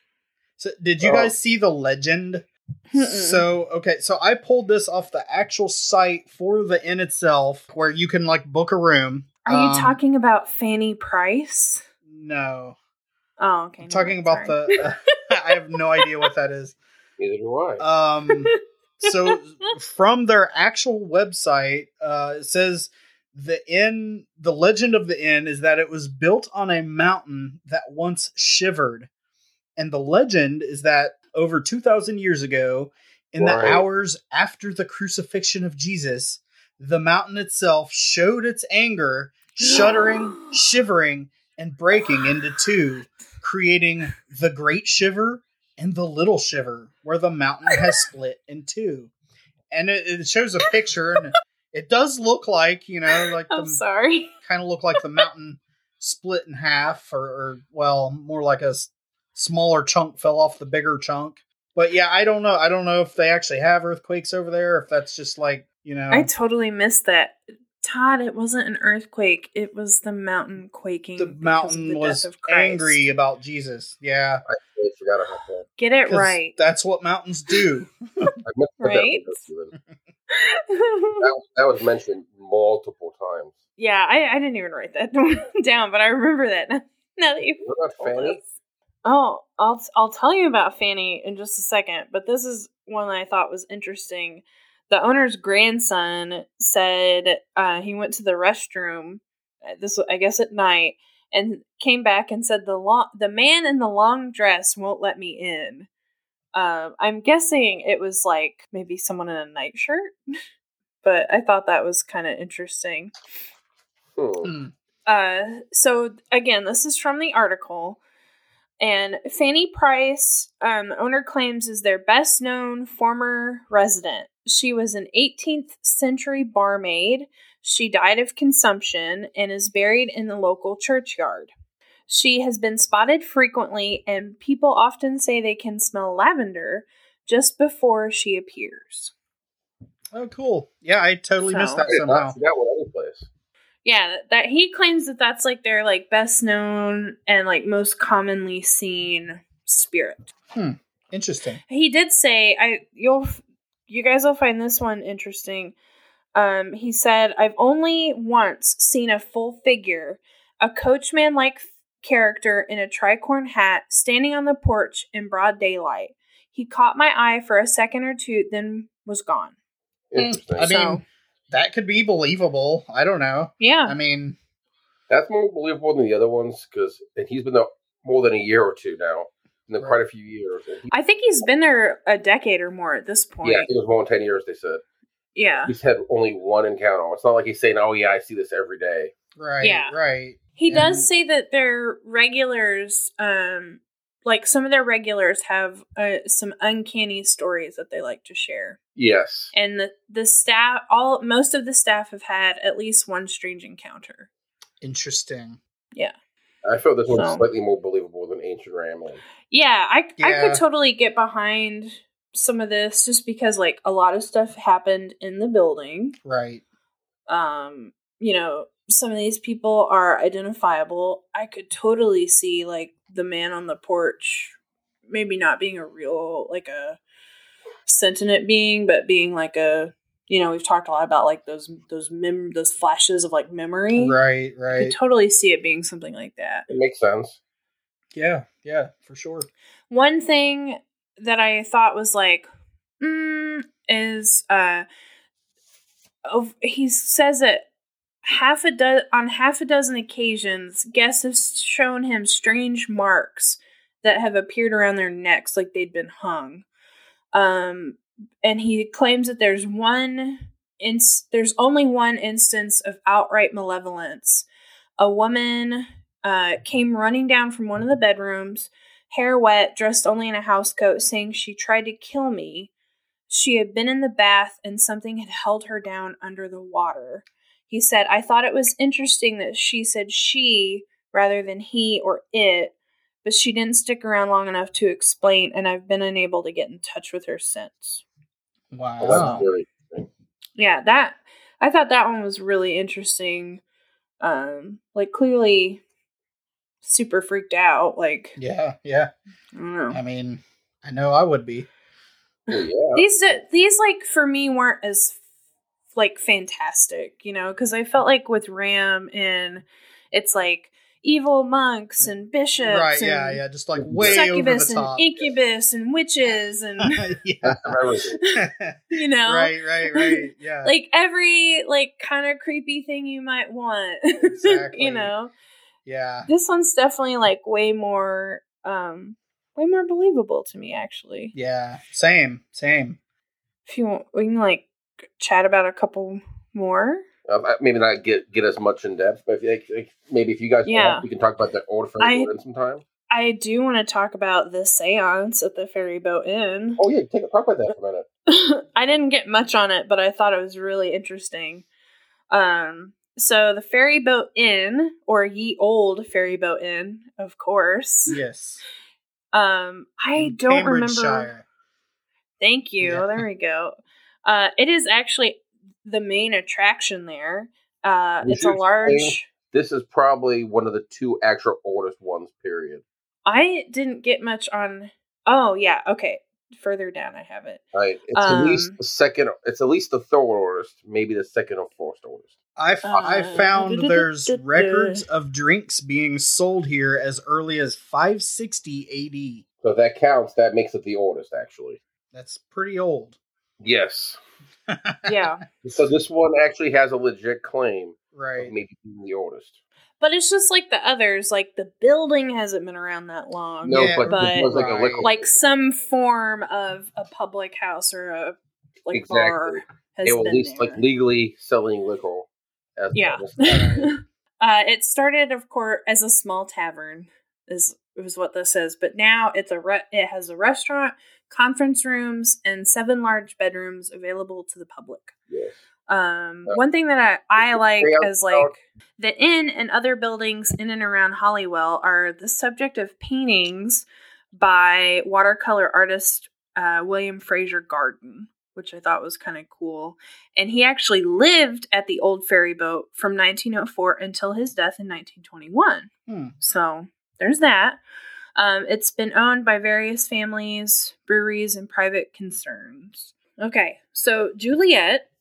so did you Oh. guys see the legend? Mm-mm. So, okay, so I pulled this off the actual site for the inn itself where you can like book a room. Are you Um, talking about Fanny Price? No. Oh, okay. I'm never talking mind, about sorry. the I have no idea what that is. Neither do I. Um so from their actual website, uh it says the inn the legend of the inn is that it was built on a mountain that once shivered. And the legend is that over two thousand years ago, in Right. the hours after the crucifixion of Jesus, the mountain itself showed its anger, shuddering, shivering, and breaking into two, creating the Great Shiver and the Little Shiver, where the mountain has split in two. And it, it shows a picture, and it does look like, you know, like I'm the sorry. kind of look like the mountain split in half, or, or well, more like a s- smaller chunk fell off the bigger chunk. But yeah, I don't know. I don't know if they actually have earthquakes over there, if that's just like, you know. I totally missed that. Todd, it wasn't an earthquake. It was the mountain quaking. the because of mountain the was death of Christ. angry about Jesus. Yeah. I totally forgot about that. Get it 'Cause right. That's what mountains do. I meant to put Right? That, that, was, that was mentioned multiple times. Yeah, I, I didn't even write that down, but I remember that now, now that you What about told Fanny? us. Oh, I'll I'll tell you about Fanny in just a second, but this is one that I thought was interesting. The owner's grandson said uh, he went to the restroom. uh, This I guess at night, and came back and said the long the man in the long dress won't let me in. Um, I'm guessing it was like maybe someone in a nightshirt, but I thought that was kind of interesting. Hmm. Hmm. Uh, so again, this is from the article, and Fanny Price, um, the owner claims, is their best known former resident. She was an eighteenth century barmaid. She died of consumption and is buried in the local churchyard. She has been spotted frequently, and people often say they can smell lavender just before she appears. Oh, cool. Yeah, I totally missed So- that I did somehow. not see that one any place. Yeah, that, that he claims that that's like their like best known and like most commonly seen spirit. Interesting. He did say, I you'll you guys will find this one interesting. Um, he said, "I've only once seen a full figure, a coachman like character in a tricorn hat, standing on the porch in broad daylight. He caught my eye for a second or two, then was gone." Interesting. I mean, So- that could be believable. I don't know. Yeah, I mean, That's more believable than the other ones because and he's been there more than a year or two now. In Right. quite a few years. And he, I think he's been there a decade or more at this point. yeah, I think it was more than ten years. They said Yeah. he's had only one encounter. It's not like he's saying, "Oh yeah, I see this every day." right, Yeah. right. He And- does say that they're regulars um like some of their regulars have uh, some uncanny stories that they like to share. Yes. And the, the staff, all most of the staff have had at least one strange encounter. Interesting. Yeah. I feel this one's So- slightly more believable than Ancient Ramblin'. Yeah, I I Yeah. could totally get behind some of this just because like a lot of stuff happened in the building. Right. Um, you know, some of these people are identifiable. I could totally see like the man on the porch maybe not being a real like a sentient being, but being like a, you know, we've talked a lot about like those those mem those flashes of like memory. Right, I could right. totally see it being something like that. It makes sense. Yeah, yeah, for sure. One thing that I thought was like, mm, is uh, oh, he says that half a do- on half a dozen occasions, guests have shown him strange marks that have appeared around their necks, like they'd been hung. Um, and he claims that there's one, ins- there's only one instance of outright malevolence. A woman uh, came running down from one of the bedrooms, hair wet, dressed only in a housecoat, saying she tried to kill me. She had been in the bath and something had held her down under the water. He said, I thought it was interesting that she said she rather than he or it, but she didn't stick around long enough to explain, and I've been unable to get in touch with her since. Wow. Oh, that's really interesting. Yeah, that I thought that one was really interesting. Um, like clearly super freaked out. Like, Yeah, yeah. I don't know. I mean, I know I would be. Well, yeah. These these like for me weren't as like fantastic, you know, because I felt like with Ram and it's like evil monks and bishops, Right, and yeah, yeah. Just like way over succubus the and top. incubus and witches and yeah. That's everything. you know, Right, right, right. Yeah. like every like kind of creepy thing you might want. Exactly. You know, yeah. this one's definitely like way more, um, way more believable to me. Actually, Yeah. Same, same. if you want, we can like chat about a couple more. Um, I- maybe not get get as much in depth, but if, like, like, maybe if you guys Yeah. want, we can talk about that old I- fairy in some time. I do want to talk about the seance at the Ferry Boat Inn. Oh yeah, take a talk about that for a minute. I didn't get much on it, but I thought it was really interesting. Um, so the Ferry Boat Inn, or Ye Old Ferry Boat Inn, of course. Yes. Um, I In don't remember. Cambridgeshire. Thank you. Yeah. There we go. Uh, it is actually the main attraction there. Uh, We it's a should large. explain- This is probably one of the two actual oldest ones. Period. I didn't get much on. Oh yeah, okay. Further down, I have it. Right. It's at least Um, the second. It's at least the third oldest, maybe the second or fourth oldest. I, f- I Uh, found there's du-du-du-du-du. records of drinks being sold here as early as five sixty A D. So if that counts, that makes it the oldest, actually. That's pretty old. Yes. Yeah, So this one actually has a legit claim Right. of maybe being the oldest. but it's just like the others. Like the building hasn't been around that long. No, Yeah, but, but- it was like a Right. liquor. Like some form of a public house or a like Exactly. bar has they were been at least there. like legally selling liquor. As Yeah. as- uh, it started, of course, as a small tavern, is is what this is. But now it's a re- it has a restaurant, conference rooms, and seven large bedrooms available to the public. Yes. Um, Uh, one thing that I, I like stay is outside. like the inn and other buildings in and around Hollywell are the subject of paintings by watercolor artist uh, William Fraser Garden, which I thought was kind of cool. And he actually lived at the old ferry boat from nineteen oh four until his death in nineteen twenty-one. Hmm. So there's that. Um, it's been owned by various families, breweries, and private concerns. Okay, so Juliet,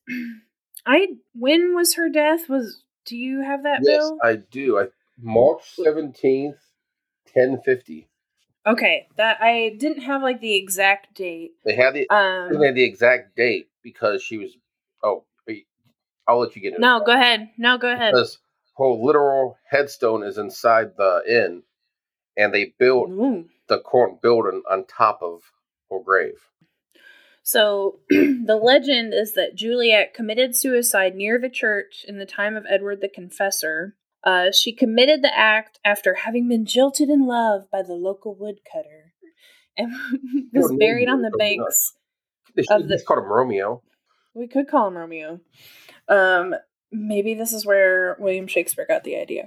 I when was her death? Was do you have that, Yes, Bill? I do. I, March seventeenth, ten fifty. Okay, that I didn't have like the exact date. They had the Um, they had the exact date because she was. Oh, wait, I'll let you get into no, it. go ahead. No, go ahead. Because her literal headstone is inside the inn, and they built Ooh. the current building on top of her grave. So the legend is that Juliet committed suicide near the church in the time of Edward the Confessor. Uh, she committed the act after having been jilted in love by the local woodcutter and was Your buried name on the is so banks. They Of should the- just call him Romeo. We could call him Romeo. Um, maybe this is where William Shakespeare got the idea.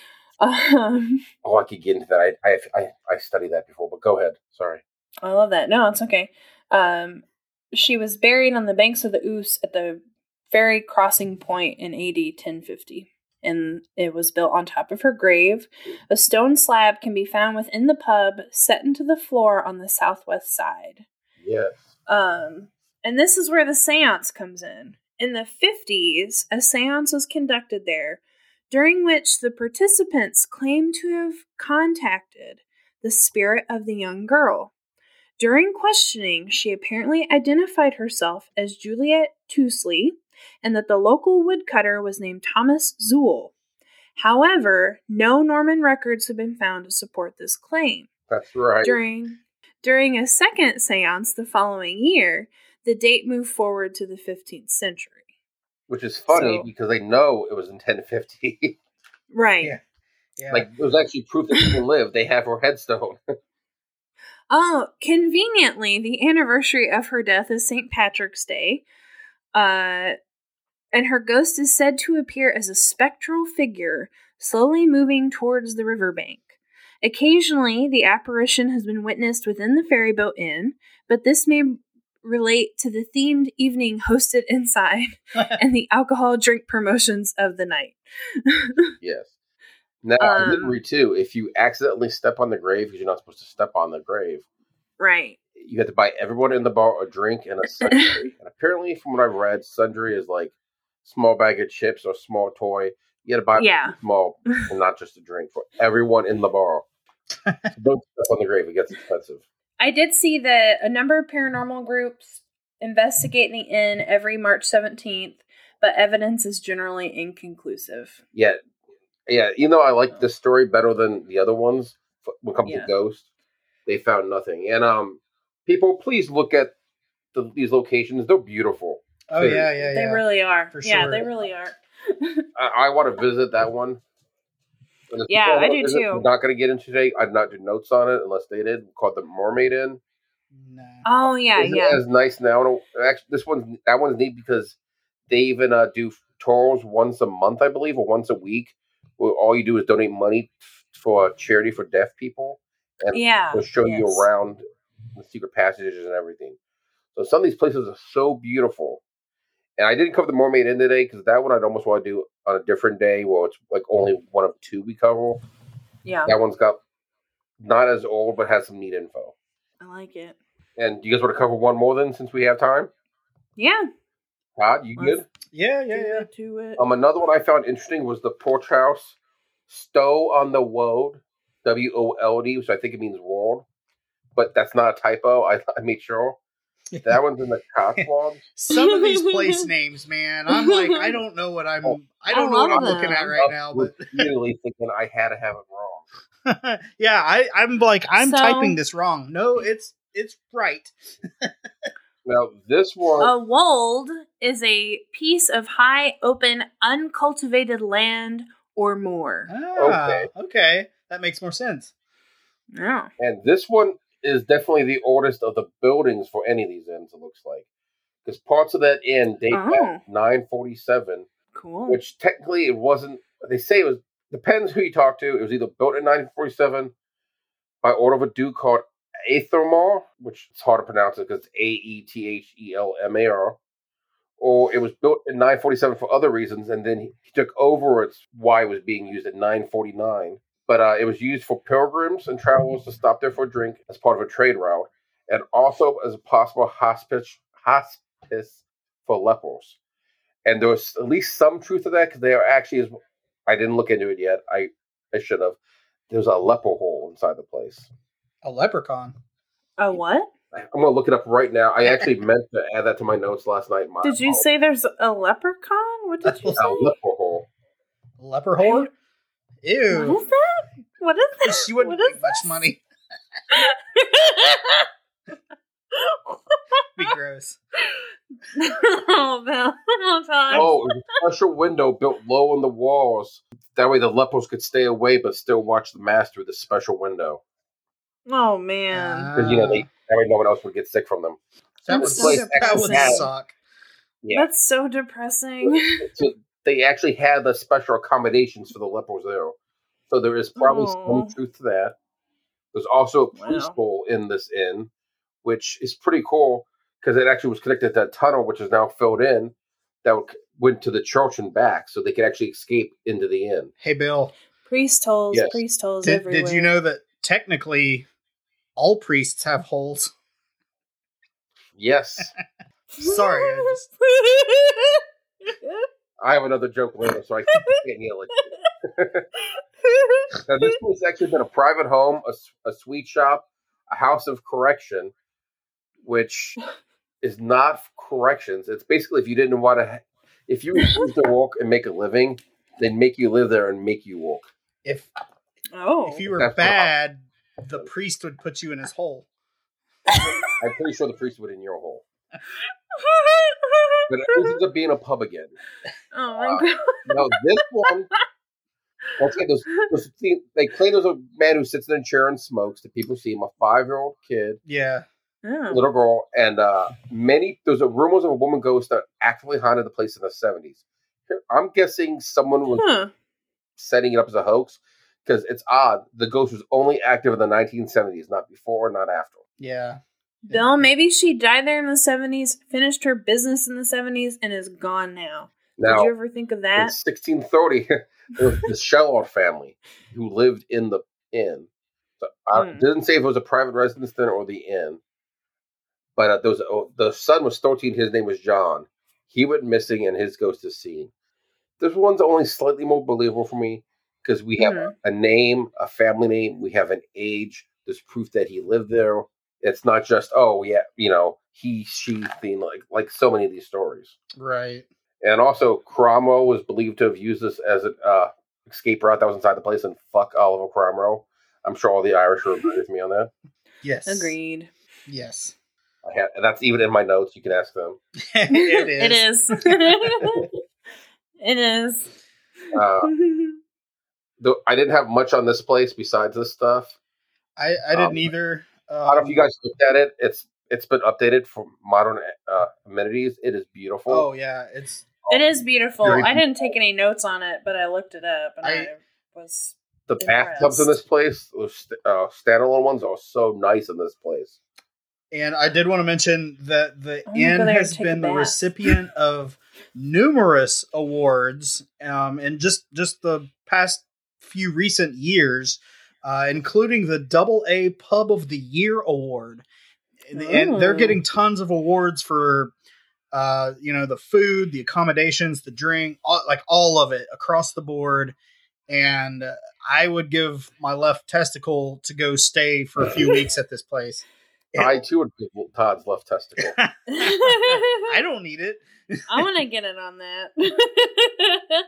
Um, Oh, I could get into that. I, I, I, I studied that before, but go ahead. Sorry. I love that. No, it's okay. Um, she was buried on the banks of the Ouse at the ferry crossing point in A D ten fifty. And it was built on top of her grave. A stone slab can be found within the pub, set into the floor on the southwest side. Yes. Um, and this is where the seance comes in. In the fifties, a seance was conducted there, during which the participants claimed to have contacted the spirit of the young girl. During questioning, she apparently identified herself as Juliet Tousley, and that the local woodcutter was named Thomas Zool. However, no Norman records have been found to support this claim. That's right. During during a second seance the following year, the date moved forward to the fifteenth century. Which is funny So- because they know it was in ten fifty. Right. Yeah. Yeah. Like, it was actually proof that she lived. They have her headstone. Oh, conveniently, the anniversary of her death is Saint Patrick's Day. Uh, and her ghost is said to appear as a spectral figure slowly moving towards the riverbank. Occasionally, the apparition has been witnessed within the ferryboat inn, but this may relate to the themed evening hosted inside and the alcohol drink promotions of the night. Yes. Now, I did Um, read too, if you accidentally step on the grave, because you're not supposed to step on the grave, Right. you have to buy everyone in the bar a drink and a sundry. And apparently, from what I've read, sundry is like small bag of chips or small toy. You got to buy Yeah. small and not just a drink for everyone in the bar. So don't step on the grave; it gets expensive. I did see that a number of paranormal groups investigate the inn every March seventeenth, but evidence is generally inconclusive. Yeah, yeah. You know, I like this story better than the other ones. When it comes Yeah. to ghosts, they found nothing. And um, people, please look at the, these locations. They're beautiful. oh yeah, yeah, yeah. They really are. For Yeah, sure. they really are. I, I want to visit that one. And the Yeah, people I wanna do visit, too. I'm not going to get into today. I did not do notes on it unless they did. Called the Mermaid Inn. Nah. Oh, yeah, Isn't yeah. it as nice now? And actually, this one's that one's neat because they even uh, do tours once a month, I believe, or once a week. Where all you do is donate money for a charity for deaf people, and Yeah. they'll show you yes. around the secret passages and everything. So some of these places are so beautiful. And I didn't cover the Mermaid Inn today because that one I'd almost want to do on a different day where it's like only one of two we cover. Yeah, That one's got not as old, but has some neat info. I like it. And do you guys want to cover one more then, since we have time? Yeah. Todd, you Let's- good? Yeah, yeah, yeah. Get to it. Um, another one I found interesting was the Porch House Stow on the Wold, W O L D, which I think it means world, but that's not a typo. I, I made sure. That one's in the Cotswolds. Some of these place names, man, I'm like, I don't know what I'm. Oh, I don't I know what I'm love looking them. at right now, but Really thinking I had to have it wrong. yeah, I, I'm like, I'm So- typing this wrong. No, it's it's right. Now this one, A wold is a piece of high, open, uncultivated land or moor. Ah, Okay. okay, that makes more sense. Yeah. and this one is definitely the oldest of the buildings for any of these inns. It looks like because parts of that inn date Oh. back nine forty-seven. Cool. Which technically it wasn't. They say it was. Depends who you talk to. It was either built in nineteen forty-seven by order of a duke called Aethelmar, which it's hard to pronounce it because it's A E T H E L M A R, or it was built in nine forty-seven for other reasons, and then he, he took over its why it was being used at nine forty-nine. But uh, it was used for pilgrims and travelers to stop there for a drink as part of a trade route, and also as a possible hospice hospice for lepers. And there was at least some truth to that because they are actually, as I didn't look into it yet. I, I should have. There's a leper hole inside the place. A leprechaun. A what? I'm going to look it up right now. I actually meant to add that to my notes last night. My Did you apologies. say there's a leprechaun? What did you A say? leper hole? Leper whore? What Ew. is that? What is that? She wouldn't What make is much this? money. Be gross. oh, Bill. Oh, Todd. Oh, it was a special window built low on the walls. That way the lepers could stay away but still watch the mass through the special window. Oh, man. Because, you know, they, that way no one else would get sick from them. That would, That's so that would depressing. suck. Yeah. That's so depressing. So they actually had the special accommodations for the lepers there. So there is probably Aw. some truth to that. There's also a Wow. preschool in this inn, which is pretty cool because it actually was connected to that tunnel, which is now filled in, that went to the church and back, so they could actually escape into the inn. Hey, Bill. Priest holes, Yes. priest holes Did, everywhere. did you know that technically all priests have holes? Yes. Sorry, I just I have another joke later, so I can't yell at you. Now, this place actually been a private home, a, s- a sweet shop, a house of correction, which is not corrections. It's basically if you didn't want to, if you refuse to work and make a living, they'd make you live there and make you work. if Oh. if you were That's what bad, the priest would put you in his hole. I'm pretty sure the priest would in your hole. But it ends up being a pub again. Oh my god. Now this one, once again, those, those, they claim there's a man who sits in a chair and smokes. The people see him, a five-year-old kid, Yeah. Oh. little girl, and uh, many. There's a rumors of a woman ghost that actively haunted the place in the seventies. I'm guessing someone was Huh. setting it up as a hoax because it's odd. The ghost was only active in the nineteen seventies, not before, not after. Yeah. Bill, maybe she died there in the seventies, finished her business in the seventies, and is gone now. Now, Did you ever think of in that? sixteen thirty, there was the Shellard family who lived in the inn. So I Hmm. didn't say if it was a private residence then or the inn. But uh, there was, oh, the son was thirteen. His name was John. He went missing, and his ghost is seen. This one's only slightly more believable for me because we have Hmm. a name, a family name. We have an age. There's proof that he lived there. It's not just, oh, yeah, you know, he, she thing, like, like so many of these stories. Right. And also, Cromwell was believed to have used this as an uh, escape route that was inside the place, and fuck Oliver Cromwell. I'm sure all the Irish will agree with me on that. Yes. Agreed. Yes. I had, and that's even in my notes. You can ask them. it is. It is. It is. Uh, though I didn't have much on this place besides this stuff. I, I didn't Um, either. Um, I don't know if you guys looked at it. It's it's been updated for modern uh, amenities. It is beautiful. Oh yeah, it's It is beautiful. Very I didn't take any notes on it, but I looked it up and I, I- was. the bathtubs in this place, those st- uh, standalone ones, are so nice in this place. and I did want to mention that the I'm gonna inn go there and has take a been the bath. recipient of numerous awards, um, in just just the past few recent years, uh, including the Double A Pub of the Year award, and, and they're Ooh. getting tons of awards for, uh, you know, the food, the accommodations, the drink, all, like all of it across the board. And uh, I would give my left testicle to go stay for a few weeks at this place. I too would give Todd's left testicle. I don't need it. I want to get in on that.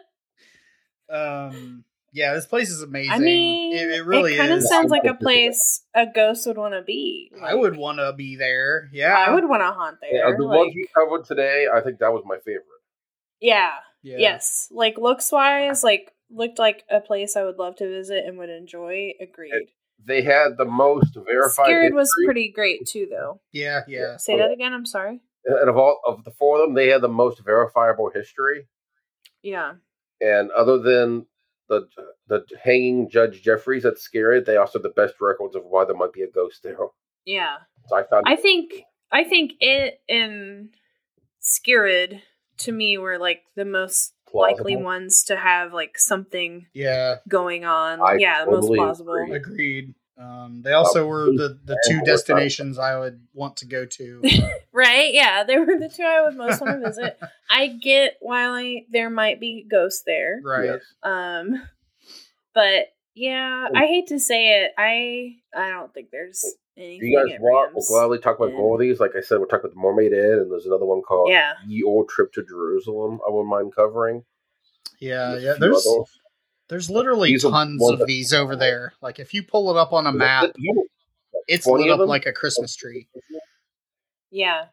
Um, yeah, this place is amazing. I mean, it, it really kind of is. sounds like a place a ghost would want to be. I would want to be there. Yeah, I would want to haunt there. Yeah, the like- ones we covered today, I think that was my favorite. yeah, Yeah. yes. Like looks wise, like looked like a place I would love to visit and would enjoy. Agreed. It- They had the most verified. Scared was history, pretty great too, though. Yeah, yeah. Say that again. I'm sorry. and of all of the four of them, they had the most verifiable history. Yeah. And other than the the hanging Judge Jeffries at Scared, they also had the best records of why there might be a ghost there. Yeah. So I found I think I think it and Scared to me were like the most likely plausible. ones to have like something Yeah, going on. I yeah, the most totally plausible. agree. agreed. Um, they also were the, the two And- destinations I would want to go to. Right? Yeah, they were the two I would most want to visit. I get why there might be ghosts there. Right. Yes. Um but yeah, I hate to say it. I I don't think there's If anything you guys at want, we'll Rams. gladly talk about And- more of these. Like I said, we're talking about the Mermaid Inn, and there's another one called Yeah. Ye Old Trip to Jerusalem. I wouldn't mind covering. Yeah, There's a yeah. few There's others. there's literally These are tons ones of that- these over there. Like if you pull it up on a map, it's twenty lit of up them? like a Christmas tree. Yeah.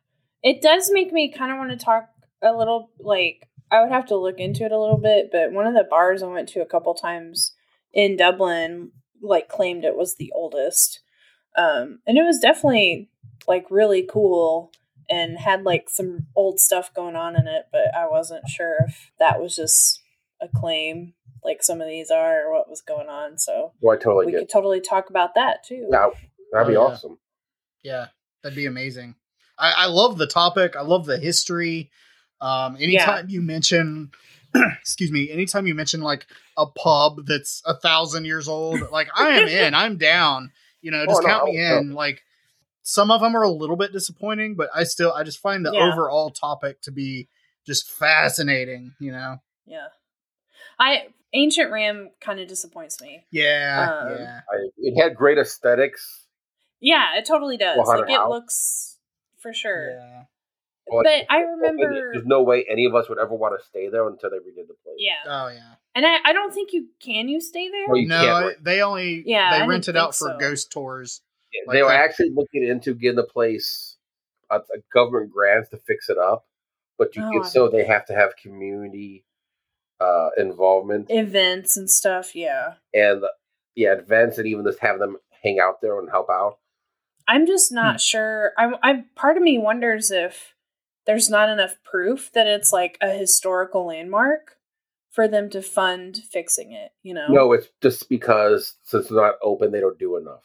It does make me kind of want to talk a little, like, I would have to look into it a little bit, but one of the bars I went to a couple times in Dublin, like, claimed it was the oldest. Um, and it was definitely, like, really cool and had, like, some old stuff going on in it, but I wasn't sure if that was just a claim, like some of these are, or what was going on. So Well, I totally we get could totally talk about that, too. Yeah, that'd be Oh, yeah. awesome. Yeah, that'd be amazing. I, I love the topic. I love the history. Um, anytime you mention, excuse me, anytime you mention like a pub that's a thousand years old, like I am in, I'm down. You know, just Oh, no, count me I'll- in. Like some of them are a little bit disappointing, but I still, I just find the Yeah. overall topic to be just fascinating. You know? Yeah. I Ancient Ram kind of disappoints me. Yeah, Um, yeah, I, it had great aesthetics. Yeah, it totally does. Well, Like, it how- looks, for sure. yeah. Well, But I Well, remember... There's no way any of us would ever want to stay there until they redid the place. Yeah. Oh yeah. And I, I don't think you... Can you stay there? Well, you No, can't I- rent- they only Yeah, I they didn't rent it think out for so. ghost tours. Like they were that- actually looking into getting the place a, a government grants to fix it up, but you Oh, get I- so they have to have community uh, involvement Events and stuff, yeah. and yeah, events and even just have them hang out there and help out. I'm just not Hmm. sure. I, I part of me wonders if there's not enough proof that it's like a historical landmark for them to fund fixing it, you know? No, it's just because since it's not open, they don't do enough.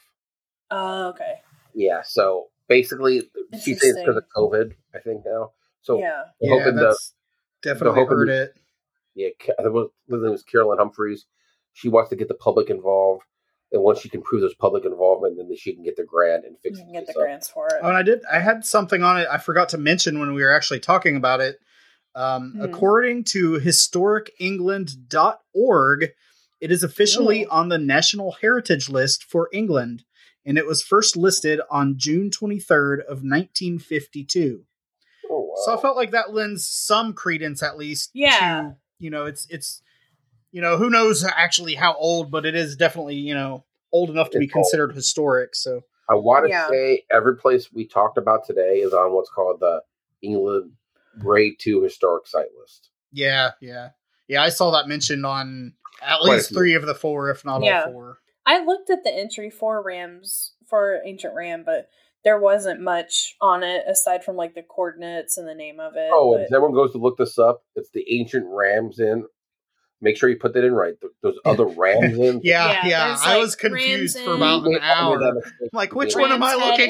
Oh, okay. Yeah, so basically, she says it's because of Interesting. COVID, I think now. So Yeah. they're Yeah, hoping the that's definitely hoping- heard it. yeah, Ca- I think it was, her name was Carolyn Humphreys. She wants to get the public involved, and once she can prove there's public involvement, then she can get the grant and You fix can get the this up. grants for it. Oh, and I did. I had something on it. I forgot to mention when we were actually talking about it. Um, Hmm. According to historic england dot org, it is officially Ooh. on the National Heritage List for England, and it was first listed on June twenty-third of nineteen fifty-two. Oh, wow. So I felt like that lends some credence, at least. Yeah. To, you know, it's it's you know, who knows actually how old, but it is definitely, you know, old enough to be It's old. considered historic. So I want to Yeah. say every place we talked about today is on what's called the England Grade Two Historic Site List. yeah, yeah, yeah. I saw that mentioned on at Quite a least few. three of the four, if not Yeah. all four. I looked at the entry for Rams, for Ancient Ram, but there wasn't much on it aside from like the coordinates and the name of it. Oh, but- and if everyone goes to look this up, it's the Ancient Rams Inn. Make sure you put that in right. Th- Those other Rams Inn. Yeah, Yeah, yeah. there's, I like, was confused Rams for Inn. about an They all made that hour. mistake. Like, which They- one am I Ram's looking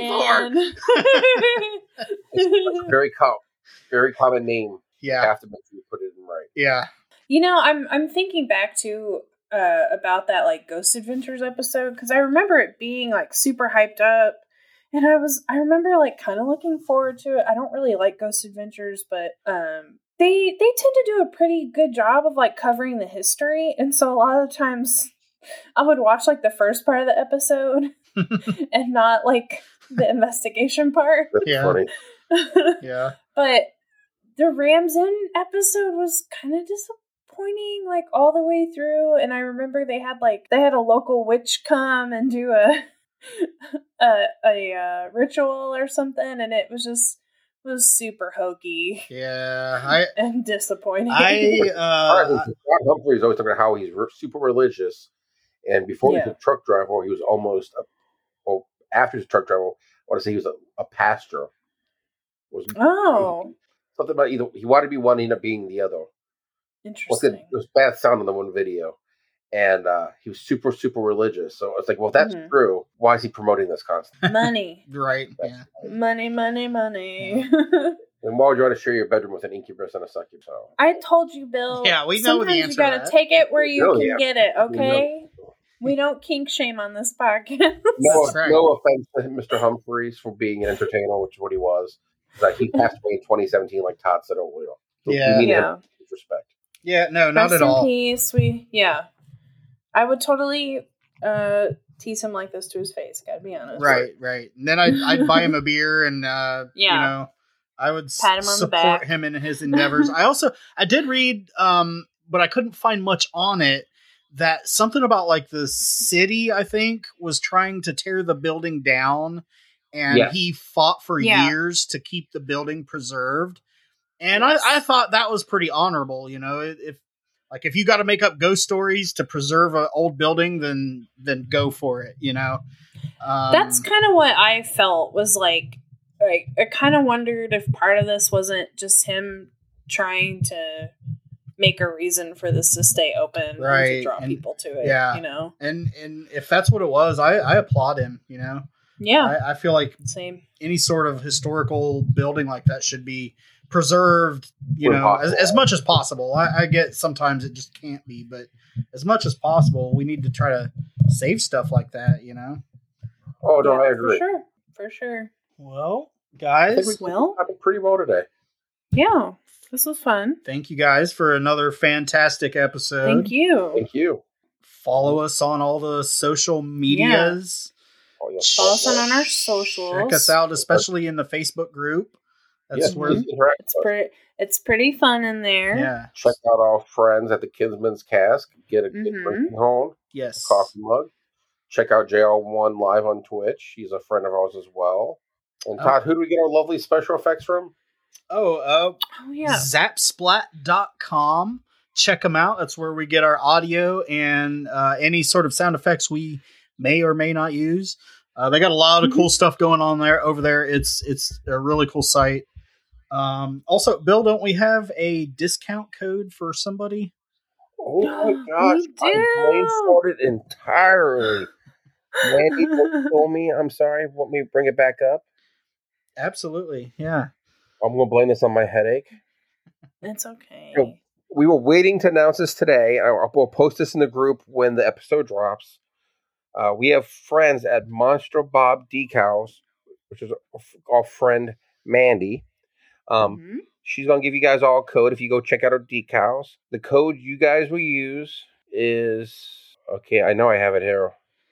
Head It's Inn. very com- very common name. You Yeah, have to make sure you put it in right. yeah, You know, I'm I'm thinking back to uh about that like Ghost Adventures episode because I remember it being like super hyped up, and I was I remember like kind of looking forward to it. I don't really like Ghost Adventures, but um they they tend to do a pretty good job of like covering the history, and so a lot of times I would watch like the first part of the episode and not like the investigation part. That's Yeah. funny. yeah. But the Rams Inn episode was kind of disappointing, like all the way through. And I remember they had like they had a local witch come and do a a, a uh, ritual or something, and it was just it was super hokey Yeah, I, and disappointing. I, All right, uh, Scott Humphrey is always talking about how he's re- super religious, and before he Yeah. was a truck driver, he was almost a, well, after he was a truck driver, I want to say he was a, a pastor. Was Oh, something about either he wanted to be one, he ended up being the other. What's it? interesting. It was bad sound in the one video, and uh, he was super super religious. So it's like, well, if that's Mhm. true, why is he promoting this constantly? Money, right. Yeah. money, money, money. And why would you want to share your bedroom with an incubus and a succubus? So, I told you, Bill. Yeah, we know the sometimes answer you to gotta that. take it where you know can the answer. get it, We okay? know. We don't kink shame on this podcast. No, That's right. no offense to Mister Humphreys for being an entertainer, which is what he was. But he passed away in twenty seventeen, like Todd said earlier. So Yeah. we need Yeah. him with respect. Yeah, no, not Rest at in all. peace. We yeah. I would totally uh tease him like this to his face, gotta be honest. Right, right. And then I'd, I'd buy him a beer and, uh, Yeah. you know, I would s- Pat him on the support back. him in his endeavors. I also, I did read, um, but I couldn't find much on it, that something about like the city, I think, was trying to tear the building down and Yeah. he fought for Yeah. years to keep the building preserved. And I, I thought that was pretty honorable. You know, if like if you got to make up ghost stories to preserve an old building, then then go for it. You know, um, That's kind of what I felt was like. Like I kind of wondered if part of this wasn't just him trying to make a reason for this to stay open and Right, to draw and- people to it. yeah. You know. and and if that's what it was, I, I applaud him. You know, Yeah. I, I feel like Same. any sort of historical building like that should be preserved, you Where know, as, possible. as much as possible. I, I get sometimes it just can't be, but as much as possible, we need to try to save stuff like that, you know? Oh no, Yeah, I agree. For sure. For sure. Well, I guys, think we Well- happened pretty well today. Yeah. This was fun. thank you guys for another fantastic episode. Thank you. Thank you. Follow us on all the social medias. Oh, yeah. Follow us on our socials. Check us out, especially in the Facebook group. That's Yeah, where, please interact It's with us. pretty. It's pretty fun in there. yeah, Check out our friends at the Kinsman's Cask. Get a good Mhm. drinking home, yes. coffee mug. Check out J L one live on Twitch. He's a friend of ours as well. And Oh. Todd, who do we get our lovely special effects from? Oh, uh, Oh yeah. zapsplat dot com. Check them out. That's where we get our audio and uh, any sort of sound effects we may or may not use. Uh, they got a lot of Mm-hmm. cool stuff going on there over there. It's it's a really cool site. Um, also, Bill, don't we have a discount code for somebody? Oh my gosh, We do. I brainstormed it entirely. Mandy told me, I'm sorry, want me to bring it back up? Absolutely. Yeah. I'm going to blame this on my headache. It's okay. Yo, We were waiting to announce this today. I- We'll post this in the group when the episode drops. Uh, we have friends at Monster Bob Decals, which is our friend Mandy. Um, Mhm. She's going to give you guys all a code if you go check out her decals. The code you guys will use is... Okay, I know I have it here.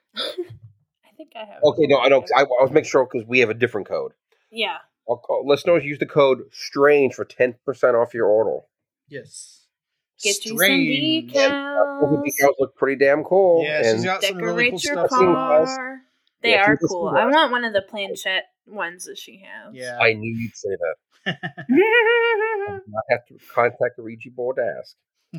I think I have. Okay, it no, I don't. here. I, I was making sure because we have a different code. Yeah. I'll call, listeners, use the code STRANGE for ten percent off your order. Yes. Get you some Strange. Those decals. decals look pretty damn cool. Yeah, and she's got some really cool Decorate your stuff. I've seen those. car. They Yeah, are she's got cool. some I nice- want one of the planchette ones that she has. Yeah. I knew you'd say that. I have to contact the Ouija board to ask.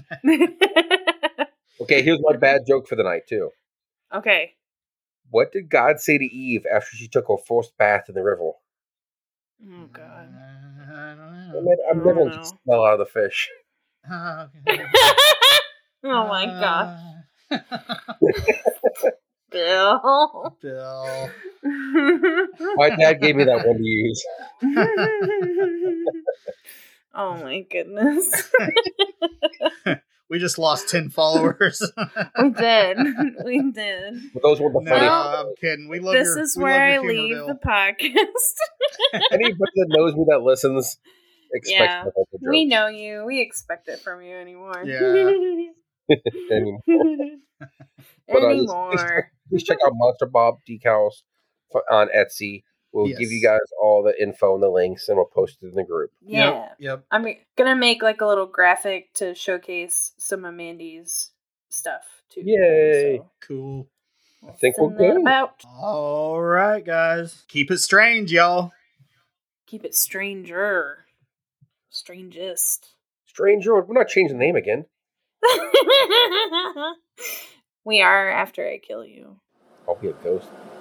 Okay, here's my bad joke for the night, too. Okay. What did God say to Eve after she took her first bath in the river? Oh God. I don't I'm know. never, I'm I never don't going to know. smell out of the fish. Ah, okay. Oh my gosh, Ah. Bill. Bill. My dad gave me that one to use. Oh my goodness. We just lost ten followers. We did. We did. But those were the No, funny. I'm kidding. We love This your, is we where I love your humor, leave Bill. the podcast. Anybody that knows me that listens expects Yeah. my type of We jokes know you. We expect it from you anymore. Yeah. anymore. But, uh, just- anymore. Please check out Monster Bob Decals for, on Etsy. We'll Yes. give you guys all the info and the links, and we'll post it in the group. Yeah. Yep. Yep. I'm gonna make like a little graphic to showcase some of Mandy's stuff too. Yay. So Cool. we'll I think we're send that good. about. All right, guys. Keep it strange, y'all. Keep it stranger. Strangest. Stranger, we're not changing the name again. We are after I kill you. I'll be a ghost.